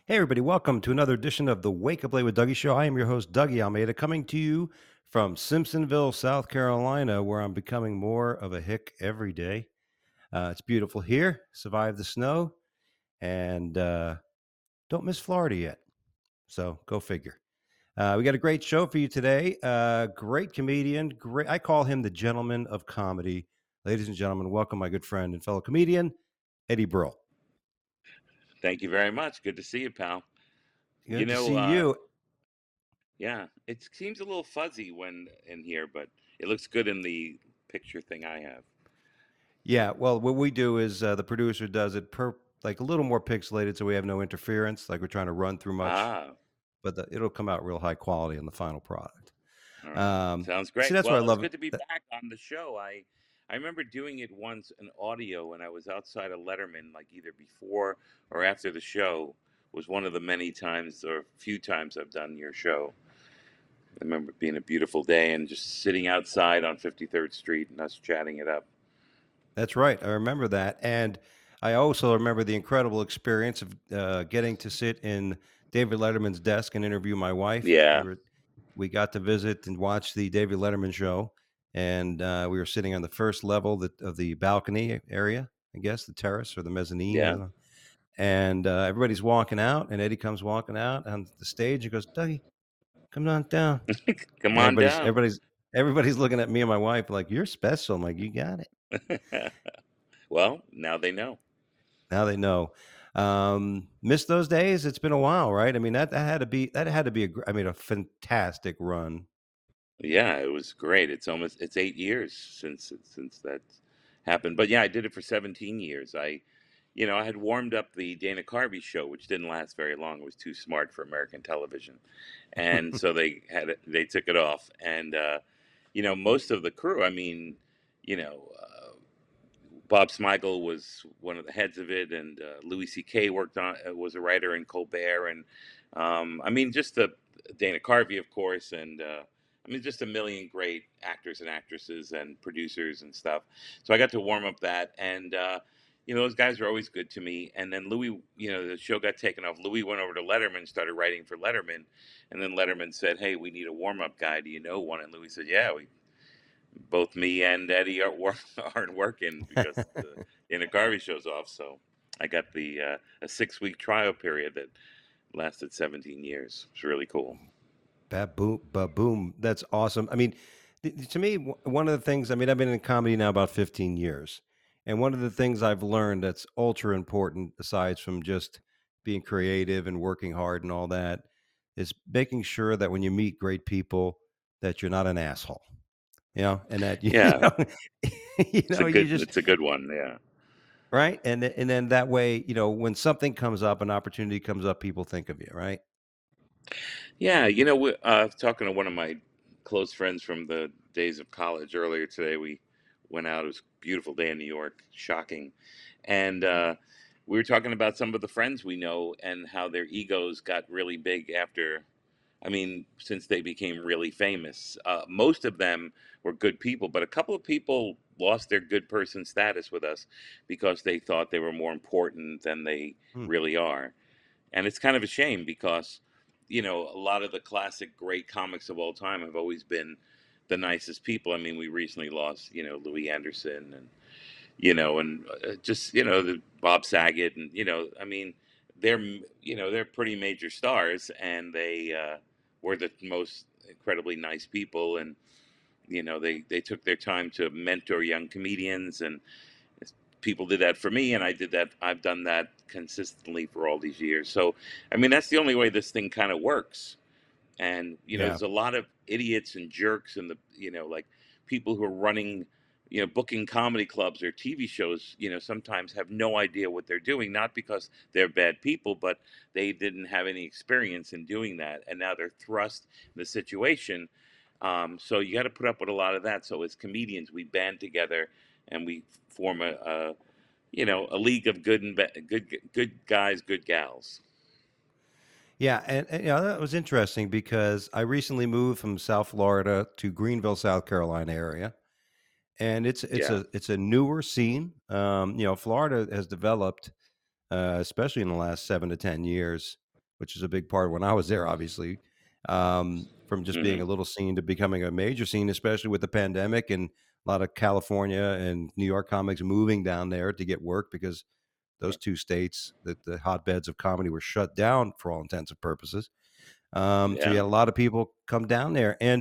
Hey, everybody, welcome to another edition of the Wake Up Late with Dougie show. I am your host, Dougie Almeida, coming to you from Simpsonville, South Carolina, where I'm becoming more of a hick every day. It's beautiful here, survived the snow, and don't miss Florida yet. So go figure. We got a great show for you today. Great comedian, great. I call him the gentleman of comedy. Ladies and gentlemen, welcome my good friend and fellow comedian, Eddie Brill. Thank you very much. Good to see you, pal. You Good to know, see uh, you. yeah, it seems a little fuzzy when in here, but it looks good in the picture thing I have. Yeah, well, what we do is the producer does it per like a little more pixelated, so we have no interference. Like we're trying to run through much, Ah, but it'll come out real high quality in the final product. all right. Sounds See, great. that's what I Well, it's love. good to be back on the show. I remember doing it once in audio when I was outside of Letterman, like either before or after the show. Was one of the many times or few times I've done your show. I remember it being a beautiful day and just sitting outside on 53rd Street and us chatting it up. That's right. I remember that, and I also remember the incredible experience of getting to sit in David Letterman's desk and interview my wife. Yeah, We got to visit and watch the David Letterman show, and we were sitting on the first level of the balcony area, I guess the terrace or the mezzanine. I yeah. don't know. And everybody's walking out, and Eddie comes walking out on the stage. He goes, "Dougie, come on down." Come And on down. everybody's looking at me and my wife like, "You're special." I'm like, "You got it." Well, now they know. Now they know. Missed those days. It's been a while, right? I mean, that had to be I mean, a fantastic run. Yeah, it was great. It's 8 years since that happened. But yeah, I did it for 17 years. I had warmed up the Dana Carvey show, which didn't last very long. It was too smart for American television, and so they took it off. And most of the crew. I mean, you know. Bob Smigel was one of the heads of it, and Louis C.K. worked on was a writer in Colbert, and I mean just the Dana Carvey, of course, and I mean just a million great actors and actresses and producers and stuff. So I got to warm up that, and those guys are always good to me. And then Louis, the show got taken off. Louis went over to Letterman, started writing for Letterman, and then Letterman said, "Hey, we need a warm up guy. Do you know one?" And Louis said, "Yeah, we both me and Eddie aren't working because the Dana Carvey show's off. So I got the a 6 week trial period that lasted 17 years. It's really cool. Baboom, baboom. That's awesome. I mean, to me, one of the things, I mean, I've been in comedy now about 15 years. And one of the things I've learned that's ultra important, aside from just being creative and working hard and all that, is making sure that when you meet great people, that you're not an asshole, and that, Yeah, you just, it's a good one. Yeah, right. And then that way, when something comes up, an opportunity comes up, people think of you, right? yeah. Talking to one of my close friends from the days of college earlier today, we went out. It was a beautiful day in New York, shocking, and we were talking about some of the friends we know and how their egos got really big after. I mean, since they became really famous, most of them were good people, but a couple of people lost their good person status with us because they thought they were more important than they Hmm. really are. And it's kind of a shame because, a lot of the classic great comics of all time have always been the nicest people. I mean, we recently lost, Louis Anderson and just, the Bob Saget and, I mean, they're pretty major stars and they, were the most incredibly nice people, and they took their time to mentor young comedians, and people did that for me, and I've done that consistently for all these years. So I mean that's the only way this thing kind of works. And Yeah. there's a lot of idiots and jerks in the like people who are running booking comedy clubs or TV shows, sometimes have no idea what they're doing, not because they're bad people, but they didn't have any experience in doing that, and now they're thrust in the situation. So you got to put up with a lot of that. So as comedians, we band together and we form a league of good guys, good gals. Yeah, and that was interesting because I recently moved from South Florida to Greenville, South Carolina area, and Yeah. it's a newer scene. Florida has developed, especially in the last 7 to 10 years. which is a big part when I was there, obviously, from just being a Hmm. little scene to becoming a major scene, especially with the pandemic and a lot of California and New York comics moving down there to get work because those two states, the hotbeds of comedy, were shut down for all intents and purposes. So you Yeah. had a lot of people come down there, and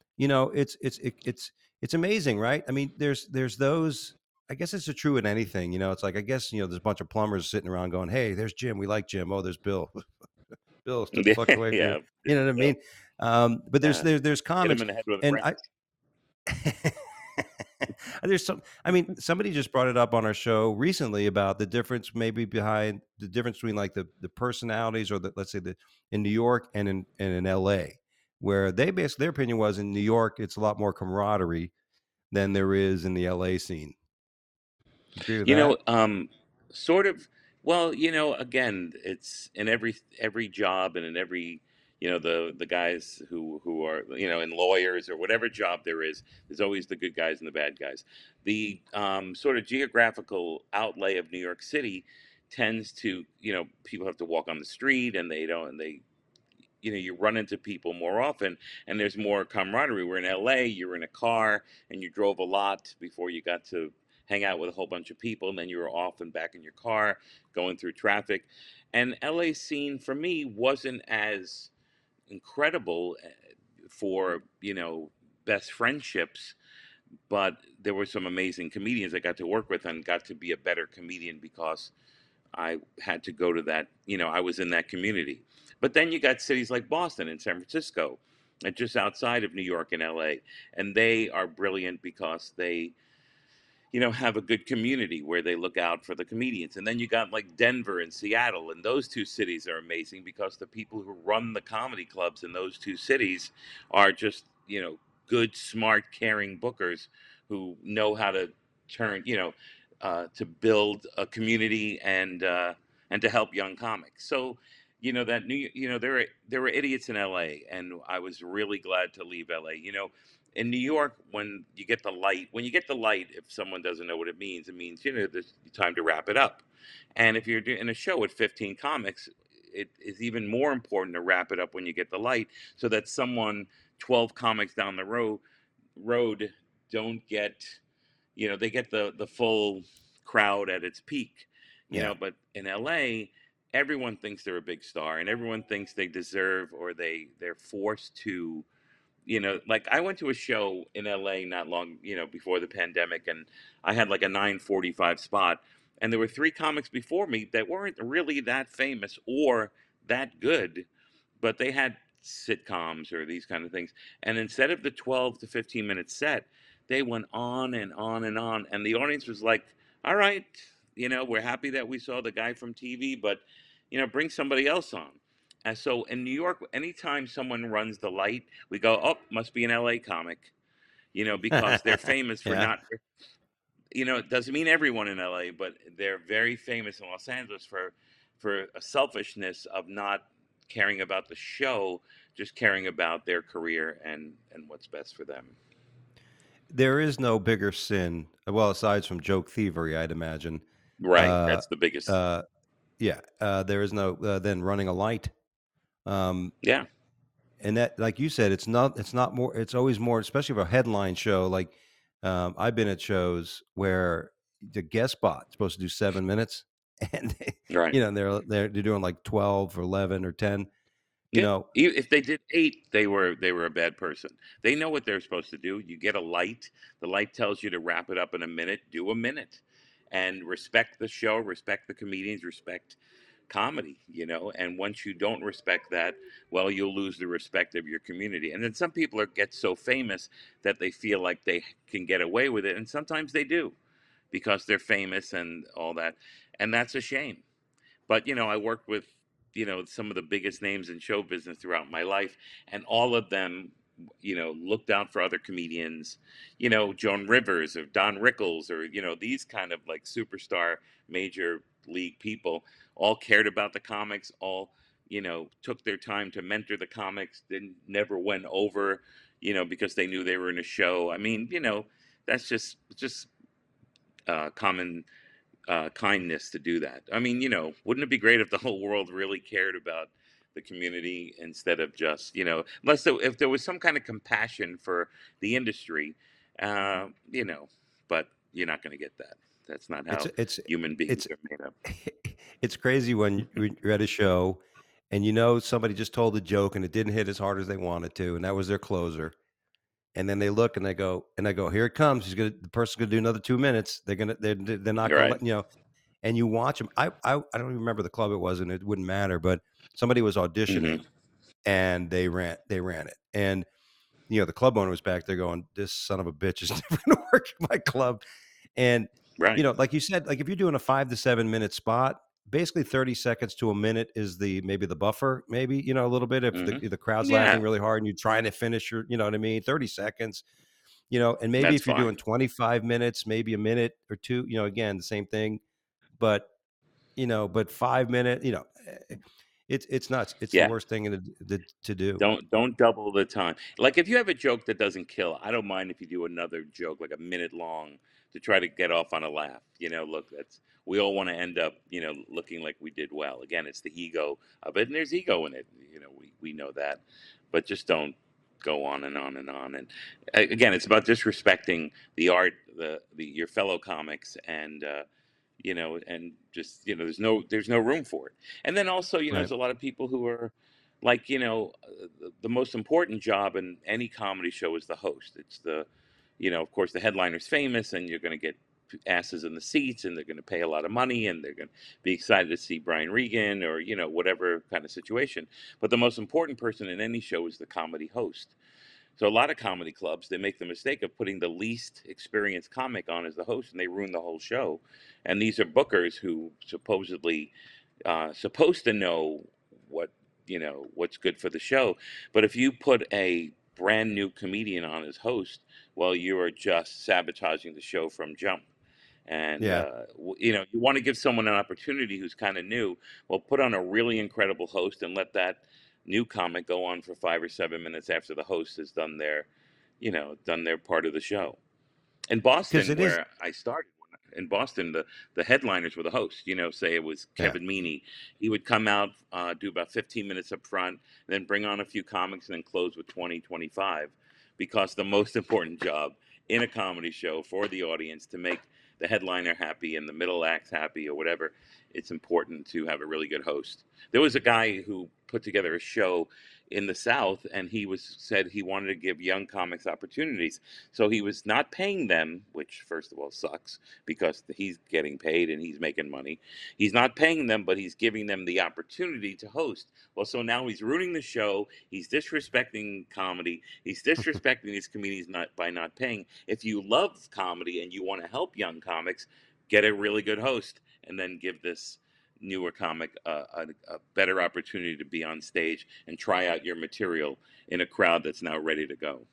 it's amazing, right? I mean, there's those. I guess it's true in anything. It's like I guess there's a bunch of plumbers sitting around going, "Hey, there's Jim. We like Jim. Oh, there's Bill. Bill, stay the fuck away from me." Yeah. You know what I Bill. mean? But there's Yeah. there's Hit him comics, in the head with a and brick. I there's some. I mean, somebody just brought it up on our show recently about the difference, maybe behind the difference between like the personalities, or let's say the in New York and in L.A., where they basically their opinion was in New York it's a lot more camaraderie than there is in the L.A. scene. You agree with You know, that? sort of. Well, again, it's in every job and in every, the guys who are, in lawyers or whatever job there is. There's always the good guys and the bad guys. The sort of geographical outlay of New York City tends to, people have to walk on the street, and they don't, and they you run into people more often, and there's more camaraderie. We're in LA, you're in a car and you drove a lot before you got to hang out with a whole bunch of people, and then you were off and back in your car going through traffic. And LA scene for me wasn't as incredible for best friendships, but there were some amazing comedians I got to work with and got to be a better comedian because I had to go to that, I was in that community. But then you got cities like Boston and San Francisco, and just outside of New York and LA, and they are brilliant because they, have a good community where they look out for the comedians. And then you got like Denver and Seattle, and those two cities are amazing because the people who run the comedy clubs in those two cities are just, good, smart, caring bookers who know how to turn, to build a community and to help young comics. So, that new, there were idiots in LA, and I was really glad to leave LA. In New York, when you get the light, if someone doesn't know what it means, there's time to wrap it up. And if you're doing a show with 15 comics, it is even more important to wrap it up when you get the light, so that someone 12 comics down the road don't get, they get the full crowd at its peak. Yeah. But in LA, everyone thinks they're a big star, and everyone thinks they deserve, or they're forced to, like I went to a show in LA not long, before the pandemic, and I had like a 9:45 spot, and there were three comics before me that weren't really that famous or that good, but they had sitcoms or these kind of things. And instead of the 12 to 15-minute set, they went on and on and on, and the audience was like, "All right, we're happy that we saw the guy from TV, but bring somebody else on." And so in New York, anytime someone runs the light, we go, "Oh, must be an LA comic," because they're famous for Yeah. not, it doesn't mean everyone in LA, but they're very famous in Los Angeles for a selfishness of not caring about the show, just caring about their career and what's best for them. There is no bigger sin, well, aside from joke thievery, I'd imagine. Right, Uh, that's the biggest. uh, yeah, there is no than running a light. Um, Yeah, and that, like you said, it's not more. It's always more, especially for a headline show. Like I've been at shows where the guest spot is supposed to do 7 minutes, and right. they're doing like 12 or 11 or 10. You Yeah. know, If they did 8, they were a bad person. They know what they're supposed to do. You get a light. The light tells you to wrap it up in a minute. Do a minute, and respect the show. Respect the comedians. Respect comedy. And once you don't respect that, well, you'll lose the respect of your community. And then some people get so famous that they feel like they can get away with it, and sometimes they do because they're famous and all that, and that's a shame. But, I worked with, some of the biggest names in show business throughout my life, and all of them, looked out for other comedians, Joan Rivers or Don Rickles, or, these kind of like superstar major league people all cared about the comics, all, took their time to mentor the comics, didn't never went over, because they knew they were in a show. I mean, that's just common kindness to do that. I mean, wouldn't it be great if the whole world really cared about the community instead of just, unless if there was some kind of compassion for the industry, uh, you know, but you're not going to get that. That's not It's how it's human beings it's are made up. it's crazy when you're at a show and you know somebody just told a joke and it didn't hit as hard as they wanted to, and that was their closer. And then they look and I go, here it comes. The person's gonna do another 2 minutes. They're not gonna Right. let and you watch them. I don't even remember the club it was, and it wouldn't matter. But somebody was auditioning Hmm. and they ran it, and the club owner was back there going, "This son of a bitch is never gonna work at my club." And Right. like you said, like if you're doing a 5 to 7 minute spot, basically 30 seconds to a minute is maybe the buffer, maybe a little bit if Hmm. the crowd's laughing Yeah, really hard and you're trying to finish your, you know what I mean, 30 seconds. And maybe that's if you're doing fine. 25 minutes, maybe a minute or two, again, the same thing. But, but 5 minute, it's nuts. It's the Yeah. worst thing to do. Don't double the time. Like if you have a joke that doesn't kill, I don't mind if you do another joke like a minute long to try to get off on a laugh. Look, that's we all want to end up, looking like we did well. Again, it's the ego of it, and there's ego in it. We know that, but just don't go on and on and on. And again, it's about disrespecting the art, the your fellow comics, and just there's no room for it. And then also, Right. there's a lot of people who are like, the most important job in any comedy show is the host. It's of course the headliner's famous, and you're going to get asses in the seats, and they're going to pay a lot of money, and they're going to be excited to see Brian Regan or whatever kind of situation. But the most important person in any show is the comedy host. So a lot of comedy clubs, they make the mistake of putting the least experienced comic on as the host, and they ruin the whole show. And these are bookers who supposedly supposed to know what what's good for the show. But if you put a brand new comedian on as host, well, you are just sabotaging the show from jump. And Yeah. you want to give someone an opportunity who's kind of new. Well, put on a really incredible host and let that new comic go on for 5 or 7 minutes after the host has done their part of the show. In Because Boston, it is. where I started, in Boston, the headliners were the hosts. Say it was Yeah. Kevin Meaney. He would come out, do about 15 minutes up front, then bring on a few comics, and then close with 20, 25. Because the most important job in a comedy show for the audience to make the headliner happy and the middle act happy or whatever, it's important to have a really good host. There was a guy who put together a show in the South, and said he wanted to give young comics opportunities. So he was not paying them, which first of all sucks because he's getting paid and he's making money. He's not paying them, but he's giving them the opportunity to host. Well, so now he's ruining the show. He's disrespecting comedy. He's disrespecting these comedians by not paying. If you love comedy and you want to help young comics, get a really good host and then give this newer comic a better opportunity to be on stage and try out your material in a crowd that's now ready to go.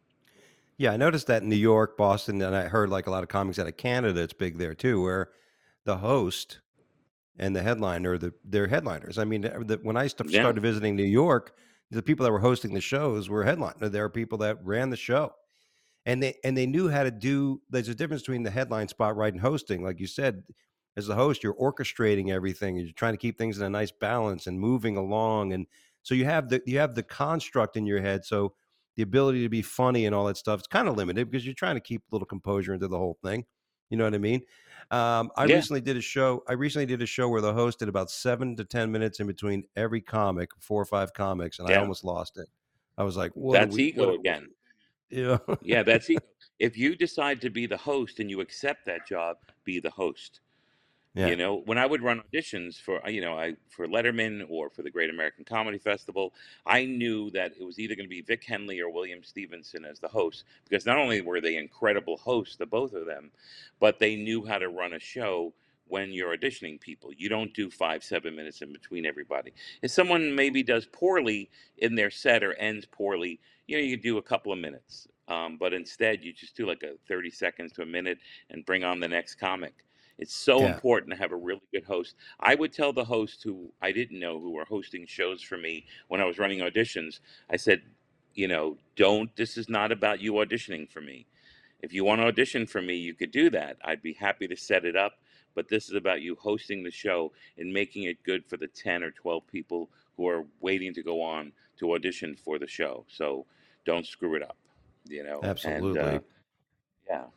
Yeah, I noticed that in New York, Boston, and I heard like a lot of comics out of Canada, it's big there too, where the host and the headliner, they're headliners. I mean, when I Yeah. started visiting New York, the people that were hosting the shows were headliner. There are people that ran the show. And they knew how to do there's a difference between the headline spot, right, and hosting. Like you said, as the host, you're orchestrating everything, and you're trying to keep things in a nice balance and moving along, and so you have the construct in your head, so the ability to be funny and all that stuff is kinda limited because you're trying to keep a little composure into the whole thing, you know what I mean? Yeah. I recently did a show where the host did about 7 to 10 minutes in between every comic, 4 or 5 comics, and I Yeah. almost lost it. I was like, "What are That's we what ego are" again. yeah. Yeah, that's ego. If you decide to be the host and you accept that job, be the host. Yeah. When I would run auditions for Letterman or for the Great American Comedy Festival, I knew that it was either going to be Vic Henley or William Stevenson as the host, because not only were they incredible hosts, the both of them, but they knew how to run a show. When you're auditioning people, you don't do 5, 7 minutes in between everybody. If someone maybe does poorly in their set or ends poorly, you do a couple of minutes. But instead, you just do like a 30 seconds to a minute and bring on the next comic. It's so Yeah. important to have a really good host. I would tell the hosts who I didn't know who were hosting shows for me when I was running auditions, I said, this is not about you auditioning for me. If you want to audition for me, you could do that. I'd be happy to set it up. But this is about you hosting the show and making it good for the 10 or 12 people who are waiting to go on to audition for the show. So don't screw it up, and Absolutely. yeah.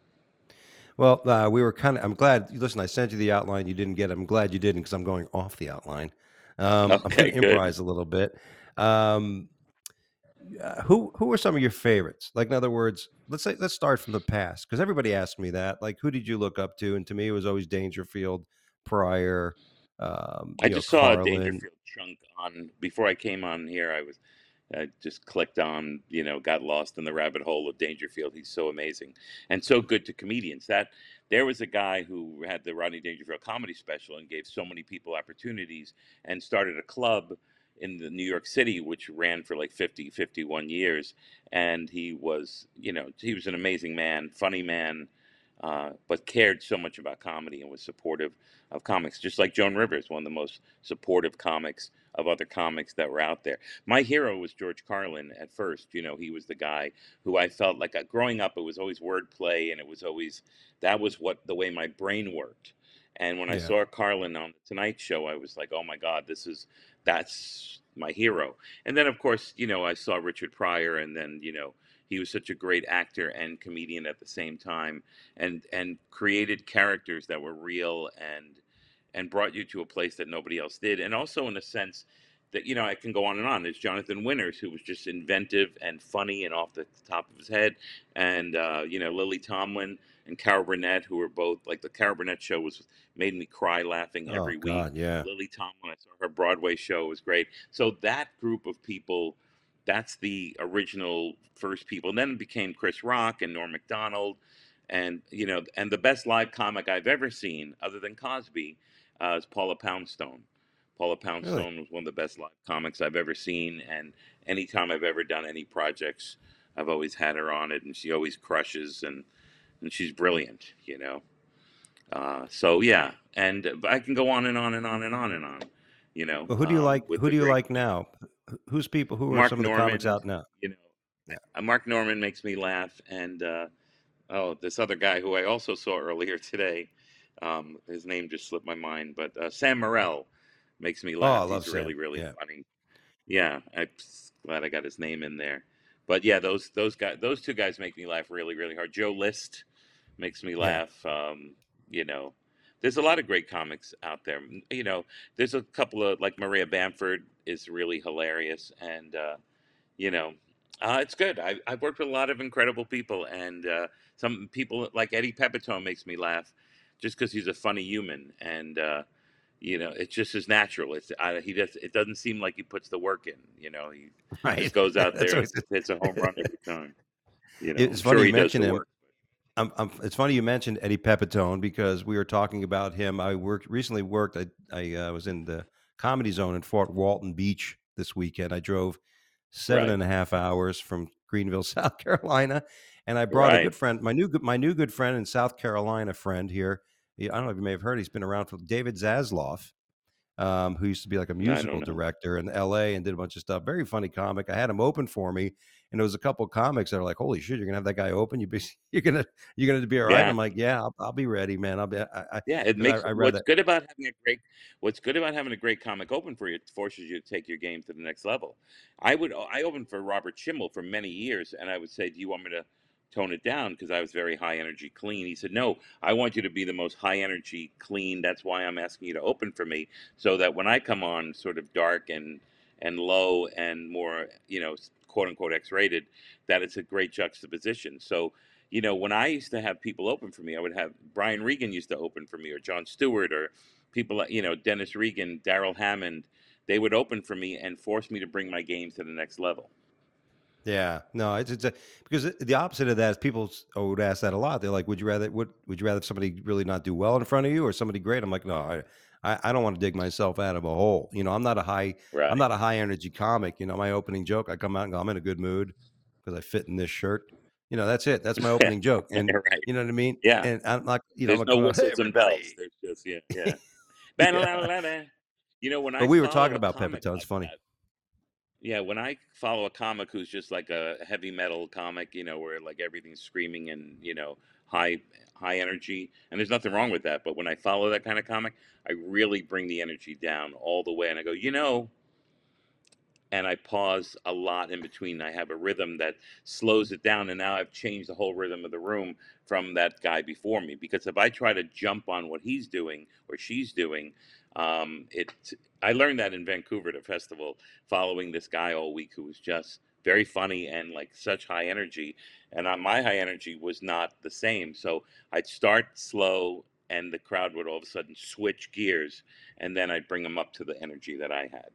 Well, we were kind of. I'm glad. Listen, I sent you the outline. You didn't get it. I'm glad you didn't because I'm going off the outline. I'm going Okay, to good. improvise a little bit. Um, who are some of your favorites? Like, in other words, let's start from the past because everybody asked me that. Like, who did you look up to? And to me, it was always Dangerfield, Pryor, I just saw a Carlin. Dangerfield chunk on before I came on here. I just clicked on, got lost in the rabbit hole of Dangerfield. He's so amazing and so good to comedians. That there was a guy who had the Rodney Dangerfield comedy special and gave so many people opportunities and started a club in the New York City, which ran for like 50, 51 years. And he was an amazing man, funny man, but cared so much about comedy and was supportive of comics, just like Joan Rivers, one of the most supportive comics of other comics that were out there. My hero was George Carlin at first. He was the guy who I felt like growing up, it was always wordplay and it was always, that was the way my brain worked. And when I Yeah, saw Carlin on the Tonight Show, I was like, oh my God, that's my hero. And then, of course, I saw Richard Pryor, and then, he was such a great actor and comedian at the same time, and created characters that were real and brought you to a place that nobody else did. And also in a sense that, I can go on and on. There's Jonathan Winters, who was just inventive and funny and off the top of his head. And, Lily Tomlin and Carol Burnett, who were both like the Carol Burnett show made me cry laughing oh every week. God, yeah. Lily Tomlin, I saw her Broadway show, was great. So that group of people, that's the original first people. And then it became Chris Rock and Norm Macdonald, and the best live comic I've ever seen, other than Cosby, is Paula Poundstone. Paula Really. Poundstone was one of the best live comics I've ever seen, and anytime I've ever done any projects, I've always had her on it, and she always crushes, and she's brilliant, So yeah, and I can go on and on and on and on and on, Well, who do you like? with Who the do you great like now? Who's people? Who are Mark some of the comics Norman. out now? You know, Yeah, Mark Norman makes me laugh, and oh, this other guy who I also saw earlier today, his name just slipped my mind, but Sam Morrell makes me oh, I laugh. love He's really, Sam. really Yeah, funny. Yeah, I'm glad I got his name in there. But yeah, those two guys make me laugh really, really hard. Joe List makes me yeah. laugh. You know, there's a lot of great comics out there. There's a couple of like Maria Bamford is really hilarious, and you know, it's good. I've worked with a lot of incredible people, and some people like Eddie Pepitone makes me laugh, just because he's a funny human, and it's just as natural. He does. It doesn't seem like he puts the work in. He just Right. goes out That's there and always. hits a home run every time. It's I'm funny sure you he does mention the him. work. It's funny you mentioned Eddie Pepitone because we were talking about him. I recently worked. I was in the Comedy Zone in Fort Walton Beach this weekend. I drove seven Right, and a half hours from Greenville, South Carolina, and I brought a right. good friend, my new good friend and South Carolina friend here. I don't know if you may have heard. He's been around for David Zasloff, who used to be like a I don't musical know. director in LA and did a bunch of stuff. Very funny comic. I had him open for me, and there was a couple of comics that are like, "Holy shit, you're gonna have that guy open? You're gonna be all right." Yeah, I'm like, "Yeah, I'll be ready, man. I'll be yeah. It because makes I read that what's good about having a great comic open for you. It forces you to take your game to the next level. I opened for Robert Schimmel for many years, and I would say, "Do you want me to tone it down?" Because I was very high energy, clean. He said, "No, I want you to be the most high energy, clean. That's why I'm asking you to open for me, so that when I come on, sort of dark and low and more, quote unquote X-rated, that it's a great juxtaposition." So when I used to have people open for me, I would have Brian Regan used to open for me, or Jon Stewart, or people like, Dennis Regan, Daryl Hammond. They would open for me and force me to bring my game to the next level. Yeah, no, it's because the opposite of that is people would ask that a lot. They're like, would you rather somebody really not do well in front of you or somebody great? I'm like, no, I don't want to dig myself out of a hole. I'm Right. not a high energy comic. My opening joke, I come out and go, I'm in a good mood because I fit in this shirt. That's it. That's my opening joke, and Right. you know what I mean. Yeah. And I'm like, I'm There's not no coming out, hey whistles and bells. everybody. There's just, yeah, yeah. Yeah, Ba-la-la-la-la. When but I we were follow talking a about comic Pepitone. It's like funny. that, yeah, when I follow a comic who's just like a heavy metal comic, where like everything's screaming and, high high energy, and there's nothing wrong with that, but when I follow that kind of comic, I really bring the energy down all the way and I go, and I pause a lot in between. I have a rhythm that slows it down, and now I've changed the whole rhythm of the room from that guy before me. Because if I try to jump on what he's doing or she's doing, it I learned that in Vancouver at a festival, following this guy all week who was just very funny and like such high energy, and my high energy was not the same. So I'd start slow, and the crowd would all of a sudden switch gears, and then I'd bring them up to the energy that I had.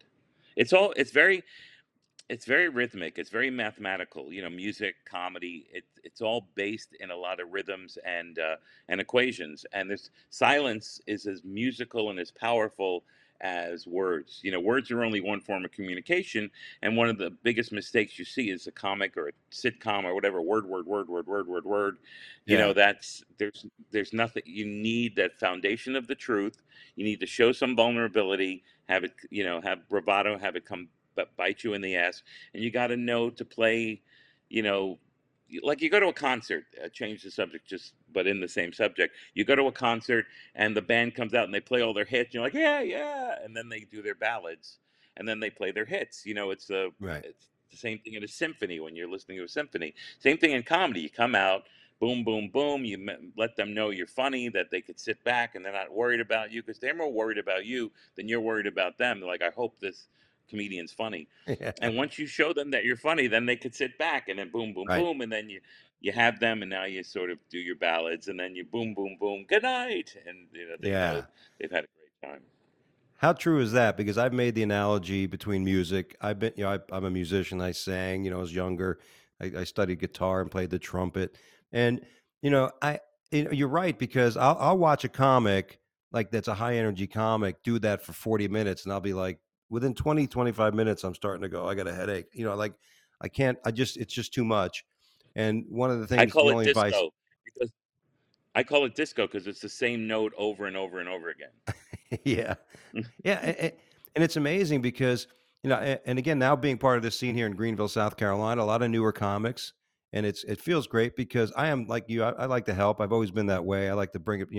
It's very rhythmic. It's very mathematical. You know, music, comedy. It's all based in a lot of rhythms and equations. And this silence is as musical and as powerful as words. You know, words are only one form of communication. And one of the biggest mistakes you see is a comic or a sitcom or whatever. Word. You know, Yeah. there's nothing. You need that foundation of the truth. You need to show some vulnerability. Have it. You know, have bravado. Have it come but bite you in the ass, and you got to know to play, you know, like you go to a concert, change the subject just but in the same subject. You go to a concert and the band comes out and they play all their hits, you're like, yeah, yeah, and then they do their ballads, and then they play their hits. You know, Right. it's the same thing in a symphony. When you're listening to a symphony, same thing in comedy. You come out, boom, boom, boom. Let them know you're funny, that they could sit back and they're not worried about you, because they're more worried about you than you're worried about them. They're like, I hope this comedian's funny. Yeah. And once you show them that you're funny, then they could sit back, and then boom, boom, Right. boom, and then you have them, and now you sort of do your ballads, and then you boom, boom, boom, good night, and you know Yeah. they've had a great time. How true is that? Because I've made the analogy between music. I've been, I'm a musician. I sang, I was younger. I studied guitar and played the trumpet. And, I, you're right, because I'll watch a comic like that's a high energy comic do that for 40 minutes. And I'll be like, within 20, 25 minutes, I'm starting to go, I got a headache. Like I can't, it's just too much. And one of the I things, call the it only advice, disco because I call it disco because it's the same note over and over and over again. yeah. Yeah, and it's amazing because, and again, now being part of this scene here in Greenville, South Carolina, a lot of newer comics, and it feels great because I am like you. I like to help. I've always been that way. I like to bring it,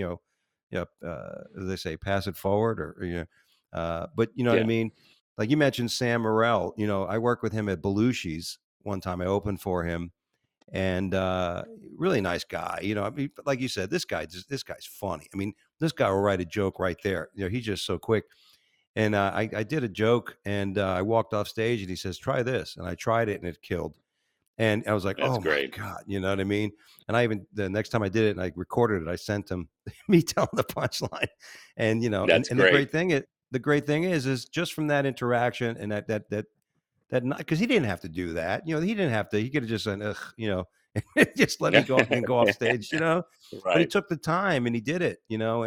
as they say, pass it forward, or but you know what I Yeah, mean. Like you mentioned, Sam Morrell. I worked with him at Belushi's one time. I opened for him, and really nice guy. I mean, like you said, this guy's funny. I mean, this guy will write a joke right there. He's just so quick. And, I did a joke, and, I walked off stage, and he says, "Try this," and I tried it, and it killed. And I was like, that's "Oh my great. god," you know what I mean? And I even the next time I did it and I recorded it, I sent him me telling the punchline. And, That's and the great. great thing is just from that interaction and that because he didn't have to do that. He didn't have to. He could have just said, "Ugh," just let me go off stage. But he Right. took the time and he did it.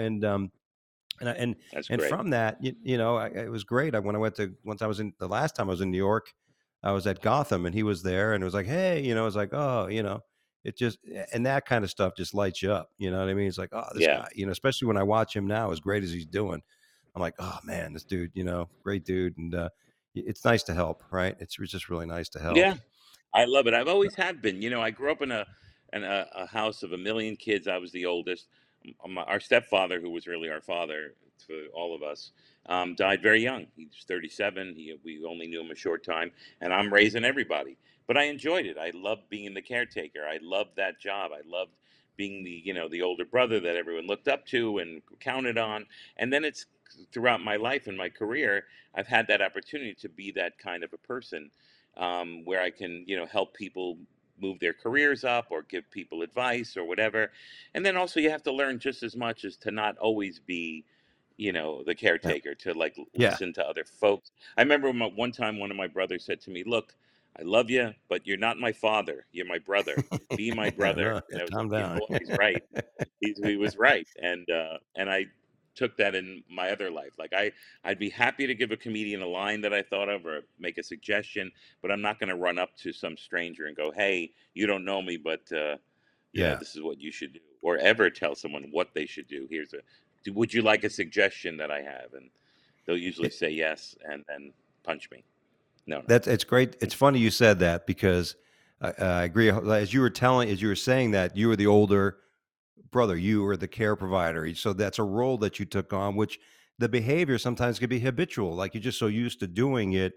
And I That's and great. from that, it was great. When I went to once I was in the last time I was in New York, I was at Gotham and he was there and it was like, "Hey," it was like, "Oh," it just and that kind of stuff just lights you up. You know what I mean? It's like, "Oh, this Yeah. guy," especially when I watch him now, as great as he's doing. I'm like, "Oh man, this dude, great dude." And it's nice to help, right? It's just really nice to help. Yeah. I love it. I've always have been. You know, I grew up in a house of a million kids. I was the oldest. Our stepfather, who was really our father to all of us, died very young. He was 37. We only knew him a short time, and I'm raising everybody. But I enjoyed it. I loved being the caretaker. I loved that job. I loved being the older brother that everyone looked up to and counted on. And then it's throughout my life and my career, I've had that opportunity to be that kind of a person, where I can, help people move their careers up or give people advice or whatever. And then also you have to learn just as much as to not always be, the Yeah. caretaker, to like Yeah. listen to other folks. I remember one time one of my brothers said to me, "Look, I love you, but you're not my father. You're my brother. Be my Yeah, brother." no, And yeah, I was like, calm you know down. what? He's right. He was right. And I took that in my other life. Like I'd be happy to give a comedian a line that I thought of or make a suggestion, but I'm not going to run up to some stranger and go, "Hey, you don't know me, but Yeah. this is what you should do," or ever tell someone what they should do. Would you like a suggestion that I have? And they'll usually say yes, and then punch me. No, no. It's great. It's funny you said that because I agree. As you were saying that, you were the older brother, you were the care provider. So that's a role that you took on, which the behavior sometimes can be habitual. Like you're just so used to doing it.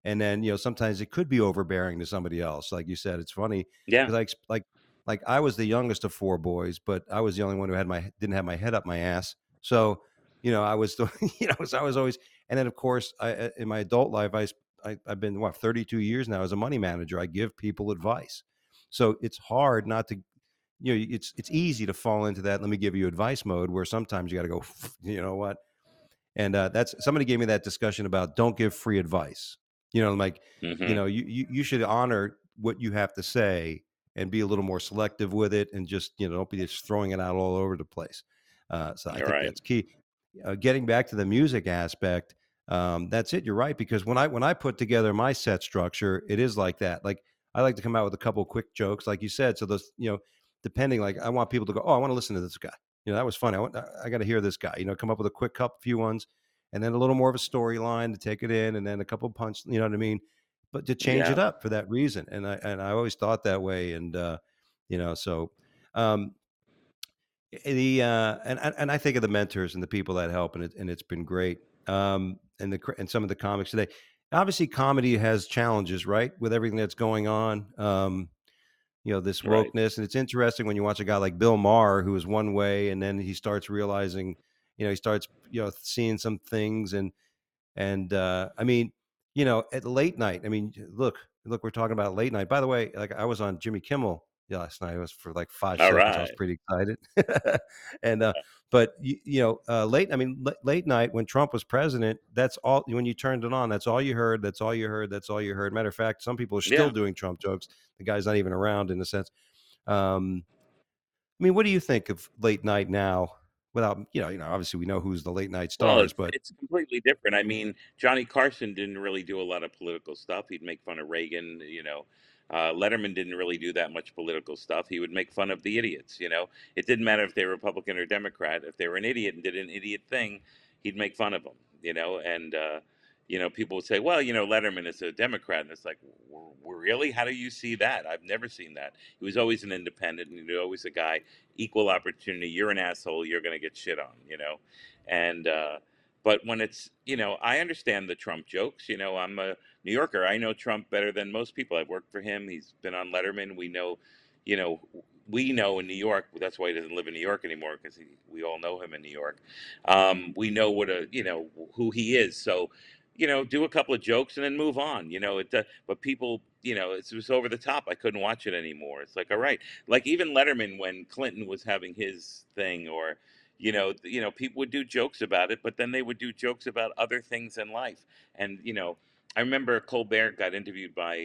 and then sometimes it could be overbearing to somebody else. Like you said, it's funny Yeah. because like I was the youngest of four boys, but I was the only one who didn't have my head up my ass. So I was the so I was always, and then of course in my adult life I've been 32 years now as a money manager. I give people advice, so it's hard not to it's easy to fall into that. Let me give you advice mode where sometimes you got to go. You know what? And that's somebody gave me that discussion about don't give free advice. Like Hmm. you should honor what you have to say and be a little more selective with it, and just don't be just throwing it out all over the place. So I All think right. that's key. Getting back to the music aspect, that's it. You're right, because when I put together my set structure, it is like that. Like I like to come out with a couple quick jokes, like you said. So those depending, like I want people to go, oh, I want to listen to this guy. That was funny. I got to hear this guy. Come up with a quick couple few ones, and then a little more of a storyline to take it in, and then a couple punch. You know what I mean? But to change Yeah. it up for that reason, and I always thought that way, and so um, and I think of the mentors and the people that help, and it's been great. And some of the comics today, obviously, comedy has challenges, right, with everything that's going on. This Right. wokeness. And it's interesting when you watch a guy like Bill Maher, who is one way, and then he starts realizing, he starts, seeing some things. And I mean, at late night, I mean, look, we're talking about late night. By the way, like I was on Jimmy Kimmel last night. It was for like five All seconds. I was right. pretty excited. and but late. I mean, late night when Trump was president. That's all. When you turned it on, that's all you heard. That's all you heard. That's all you heard. Matter of fact, some people are still Yeah. doing Trump jokes. The guy's not even around in a sense. Um, I mean, what do you think of late night now? Without obviously we know who's the late night Well, stars, it's but it's completely different. I mean, Johnny Carson didn't really do a lot of political stuff. He'd make fun of Reagan, you know. Letterman didn't really do that much political stuff. He would make fun of the idiots, you know. It didn't matter if they were Republican or Democrat. If they were an idiot and did an idiot thing, he'd make fun of them, you know. And people would say, "Well, Letterman is a Democrat," and it's like, Really? How do you see that? I've never seen that." He was always an independent, and he was always a guy, equal opportunity. You're an asshole. You're going to get shit on, you know. And but when it's, I understand the Trump jokes. I'm a New Yorker. I know Trump better than most people. I've worked for him. He's been on Letterman. You know we know in New York, that's why he doesn't live in New York anymore, because we all know him in New York. We know what a who he is. So do a couple of jokes and then move on. But people, it was over the top. I couldn't watch it anymore. It's like, all right, like even Letterman, when Clinton was having his thing, or people would do jokes about it, but then they would do jokes about other things in life. And I remember Colbert got interviewed by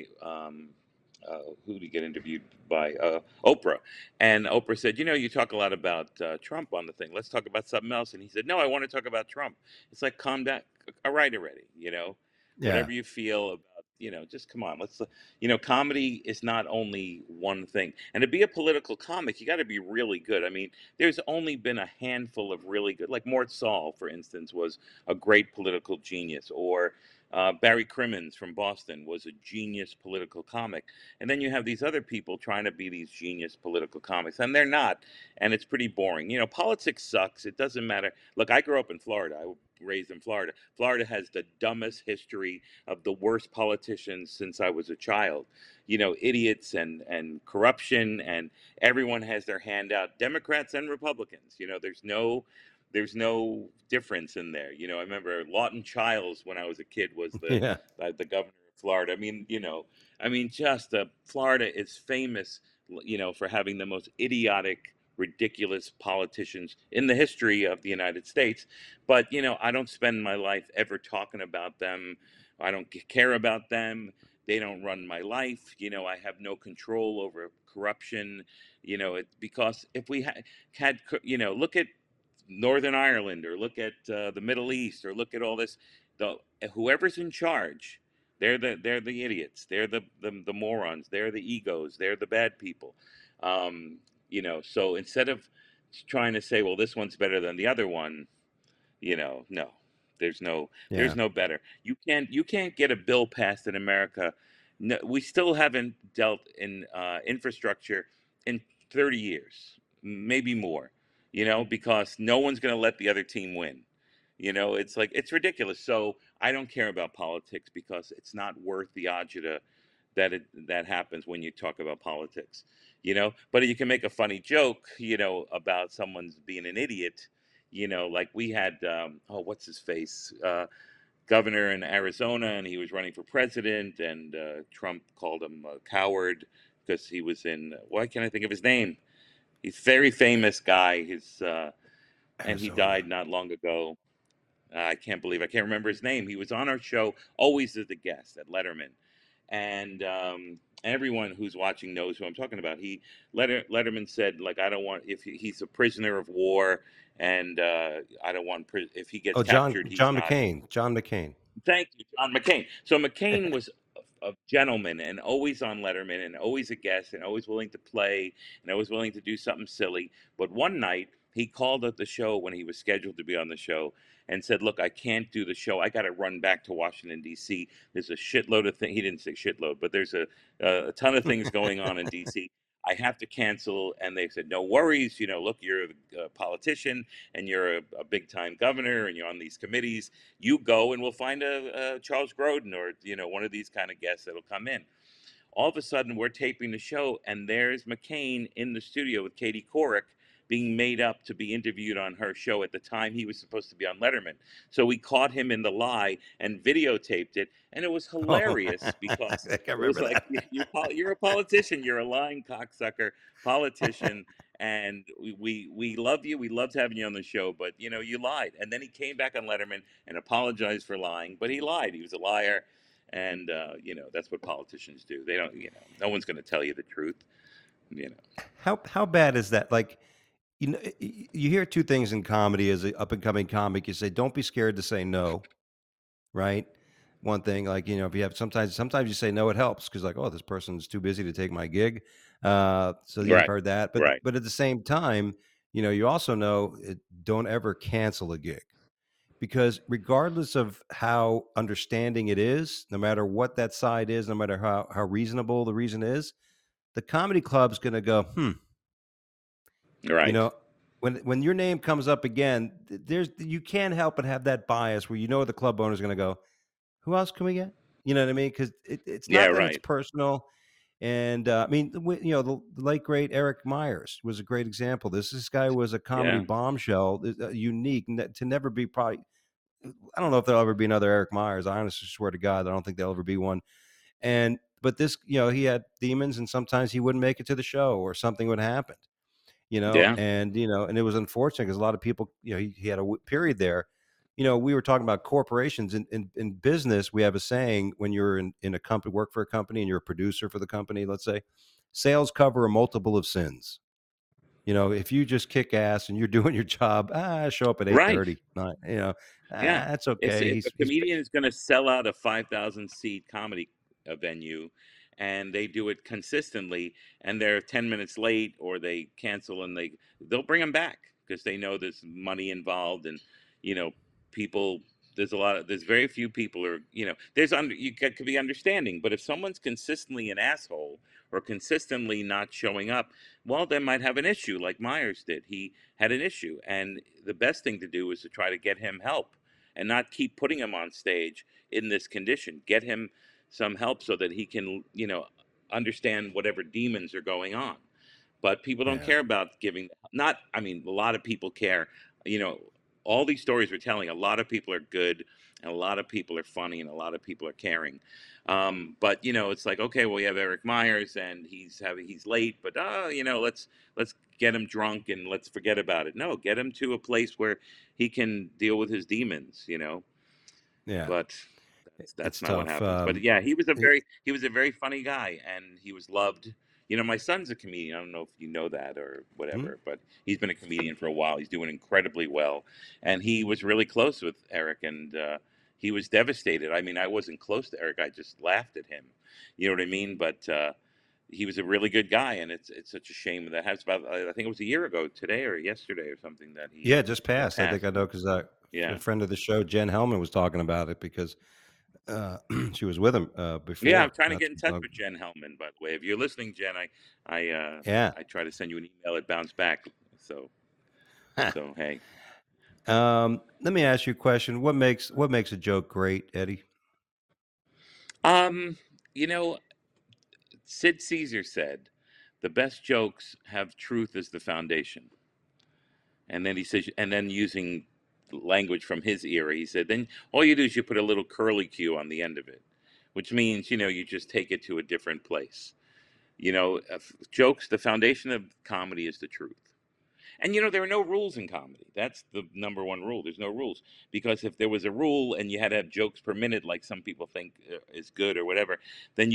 who did he get interviewed by? Oprah. And Oprah said, you talk a lot about Trump on the thing. Let's talk about something else. And he said, no, I want to talk about Trump. It's like, calm down. All right already. yeah, Whatever you feel about, just come on. Let's, comedy is not only one thing. And to be a political comic, you got to be really good. I mean, there's only been a handful of really good, like Mort Saul, for instance, was a great political genius, or Barry Crimmins from Boston was a genius political comic. And then you have these other people trying to be these genius political comics, and they're not. And it's pretty boring. Politics sucks. It doesn't matter. Look, I grew up in Florida. I was raised in Florida. Florida has the dumbest history of the worst politicians since I was a child. Idiots and corruption, and everyone has their hand out. Democrats and Republicans. There's no difference in there. I remember Lawton Childs when I was a kid was yeah, the governor of Florida. I mean, just Florida is famous, for having the most idiotic, ridiculous politicians in the history of the United States. But I don't spend my life ever talking about them. I don't care about them. They don't run my life. I have no control over corruption. Because if we had, look at Northern Ireland, or look at the Middle East, or look at all this. The Whoever's in charge, they're the idiots. They're the morons. They're the egos. They're the bad people. So instead of trying to say, well, this one's better than the other one, no, there's no there's yeah, no better. You can't get a bill passed in America. No, we still haven't dealt in infrastructure in 30 years, maybe more. Because no one's going to let the other team win. It's like it's ridiculous. So I don't care about politics because it's not worth the agita that happens when you talk about politics. But you can make a funny joke, about someone's being an idiot. Like we had, oh, what's his face, governor in Arizona, and he was running for president, and Trump called him a coward because he was in. Why can't I think of his name? He's a very famous guy. And he Arizona. died not long ago. I can't remember his name. He was on our show always as a guest at Letterman, and everyone who's watching knows who I'm talking about. Letterman said, like, I don't want, if he's a prisoner of war, and I don't want, if he gets Oh, John captured, he's John not. McCain. John McCain. Thank you, John McCain. So McCain was a gentleman and always on Letterman and always a guest and always willing to play and always willing to do something silly. But one night he called at the show when he was scheduled to be on the show and said, "Look, I can't do the show. I got to run back to Washington D.C. There's a shitload of things." He didn't say shitload, but there's a ton of things going on in D.C. I have to cancel. And they said, "No worries. Look, you're a politician and you're a big time governor and you're on these committees. You go and we'll find a Charles Grodin or one of these kind of guests that'll come in." All of a sudden, we're taping the show, and there's McCain in the studio with Katie Couric being made up to be interviewed on her show at the time he was supposed to be on Letterman. So we caught him in the lie and videotaped it, and it was Oh, hilarious because I can it was remember like, that. you're a politician, you're a lying cocksucker politician, and we love you, we loved having you on the show, but you lied. And then he came back on Letterman and apologized for lying, but he lied. He was a liar, and that's what politicians do. They don't, no one's going to tell you the truth. you know How bad is that? Like, you hear two things in comedy as an up and coming comic. You say, don't be scared to say no, right? One thing, like, if you have sometimes you say no, it helps because, like, oh, this person's too busy to take my gig. So you've right, heard that, but right, at the same time, you also know don't ever cancel a gig because regardless of how understanding it is, no matter what that side is, no matter how reasonable the reason is, the comedy club's going to go, you right. know, when your name comes up again, there's you can't help but have that bias where the club owner's gonna go, "Who else can we get?" You know what I mean? Because it's Yeah, not that it's right. personal, and, I mean, the late great Eric Myers was a great example. This guy was a comedy Yeah, bombshell, unique, to never be probably I don't know if there'll ever be another Eric Myers. I honestly swear to God, I don't think there'll ever be one, and but this, he had demons, and sometimes he wouldn't make it to the show or something would happen. yeah, And it was unfortunate because a lot of people, he had a period there. We were talking about corporations in business. We have a saying when you're in a company, work for a company, and you're a producer for the company. Let's say, sales cover a multiple of sins. If you just kick ass and you're doing your job, show up at eight right. thirty, nine. Yeah. That's It's okay. if a He's comedian is gonna sell out a 5,000 seat comedy venue and they do it consistently and they're 10 minutes late or they cancel and they'll bring them back because they know there's money involved and you know people there's very few people are could be understanding, but if someone's consistently an asshole or consistently not showing up, well, they might have an issue like Myers did. He had an issue, and the best thing to do is to try to get him help and not keep putting him on stage in this condition. Get him some help so that he can, understand whatever demons are going on. But people don't yeah, care about giving. Not, I mean, a lot of people care. You know, all these stories we're telling, a lot of people are good, and a lot of people are funny, and a lot of people are caring. But it's like, okay, well, we have Eric Myers, and he's late, but let's get him drunk and let's forget about it. No, get him to a place where he can deal with his demons. yeah. But that's It's not what tough. happens. But yeah, he was a very funny guy, and he was loved. My son's a comedian. I don't know if you know that or Hmm? whatever, but he's been a comedian for a while. He's doing incredibly well, and he was really close with Eric, and he was devastated. I mean, I wasn't close to Eric. I just laughed at him. You know what I mean? But he was a really good guy, and it's such a shame that has about I think it was a year ago today or yesterday or something that Yeah, just he passed. I think passed. I know because a Yeah. friend of the show, Jen Hellman, was talking about it because she was with him, Yeah, I'm before, trying to not get in too touch long. with Jen Hellman, by the way. If you're listening, Jen, I uh Yeah. I try to send you an email, it bounced back. So hey. Let me ask you a question. What makes a joke great, Eddie? Um, you know, Sid Caesar said, "The best jokes have truth as the foundation." And then he says, and then using language from his era, he said, then all you do is you put a little curly Q on the end of it, which means, you just take it to a different place. Jokes, the foundation of comedy is the truth. And there are no rules in comedy. That's the number one rule. There's no rules, because if there was a rule and you had to have jokes per minute, like some people think is good or whatever, then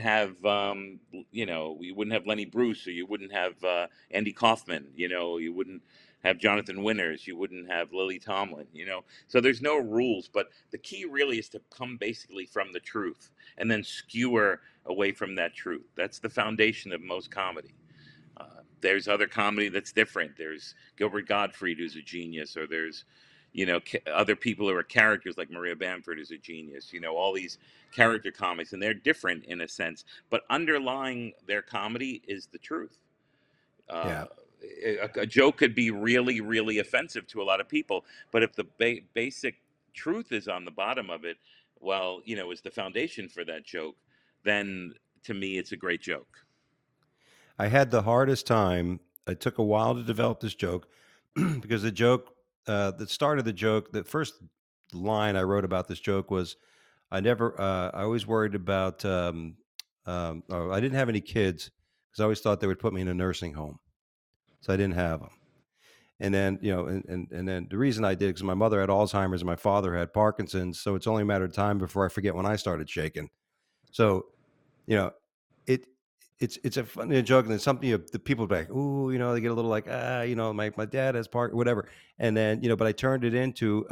you wouldn't have Lenny Bruce, or you wouldn't have Andy Kaufman. You wouldn't have Jonathan Winters. You wouldn't have Lily Tomlin. So there's no rules, but the key really is to come basically from the truth and then skewer away from that truth. That's the foundation of most comedy. There's other comedy that's different. There's Gilbert Gottfried, who's a genius, or there's, other people who are characters like Maria Bamford is a genius. All these character comics, and they're different in a sense, but underlying their comedy is the truth. Uh, Yeah, a joke could be really, really offensive to a lot of people, but if the basic truth is on the bottom of it, well, is the foundation for that joke, then to me, it's a great joke. I had the hardest time. It took a while to develop this joke because the joke that started the joke, the first line I wrote about this joke was, I always worried about, oh, I didn't have any kids because I always thought they would put me in a nursing home. So I didn't have them. And then, and then the reason I did, because my mother had Alzheimer's and my father had Parkinson's. So it's only a matter of time before I forget when I started shaking. So, you know, it it's a funny joke, and it's something the people be like, ooh, they get a little like, my dad has part whatever. And then, but I turned it into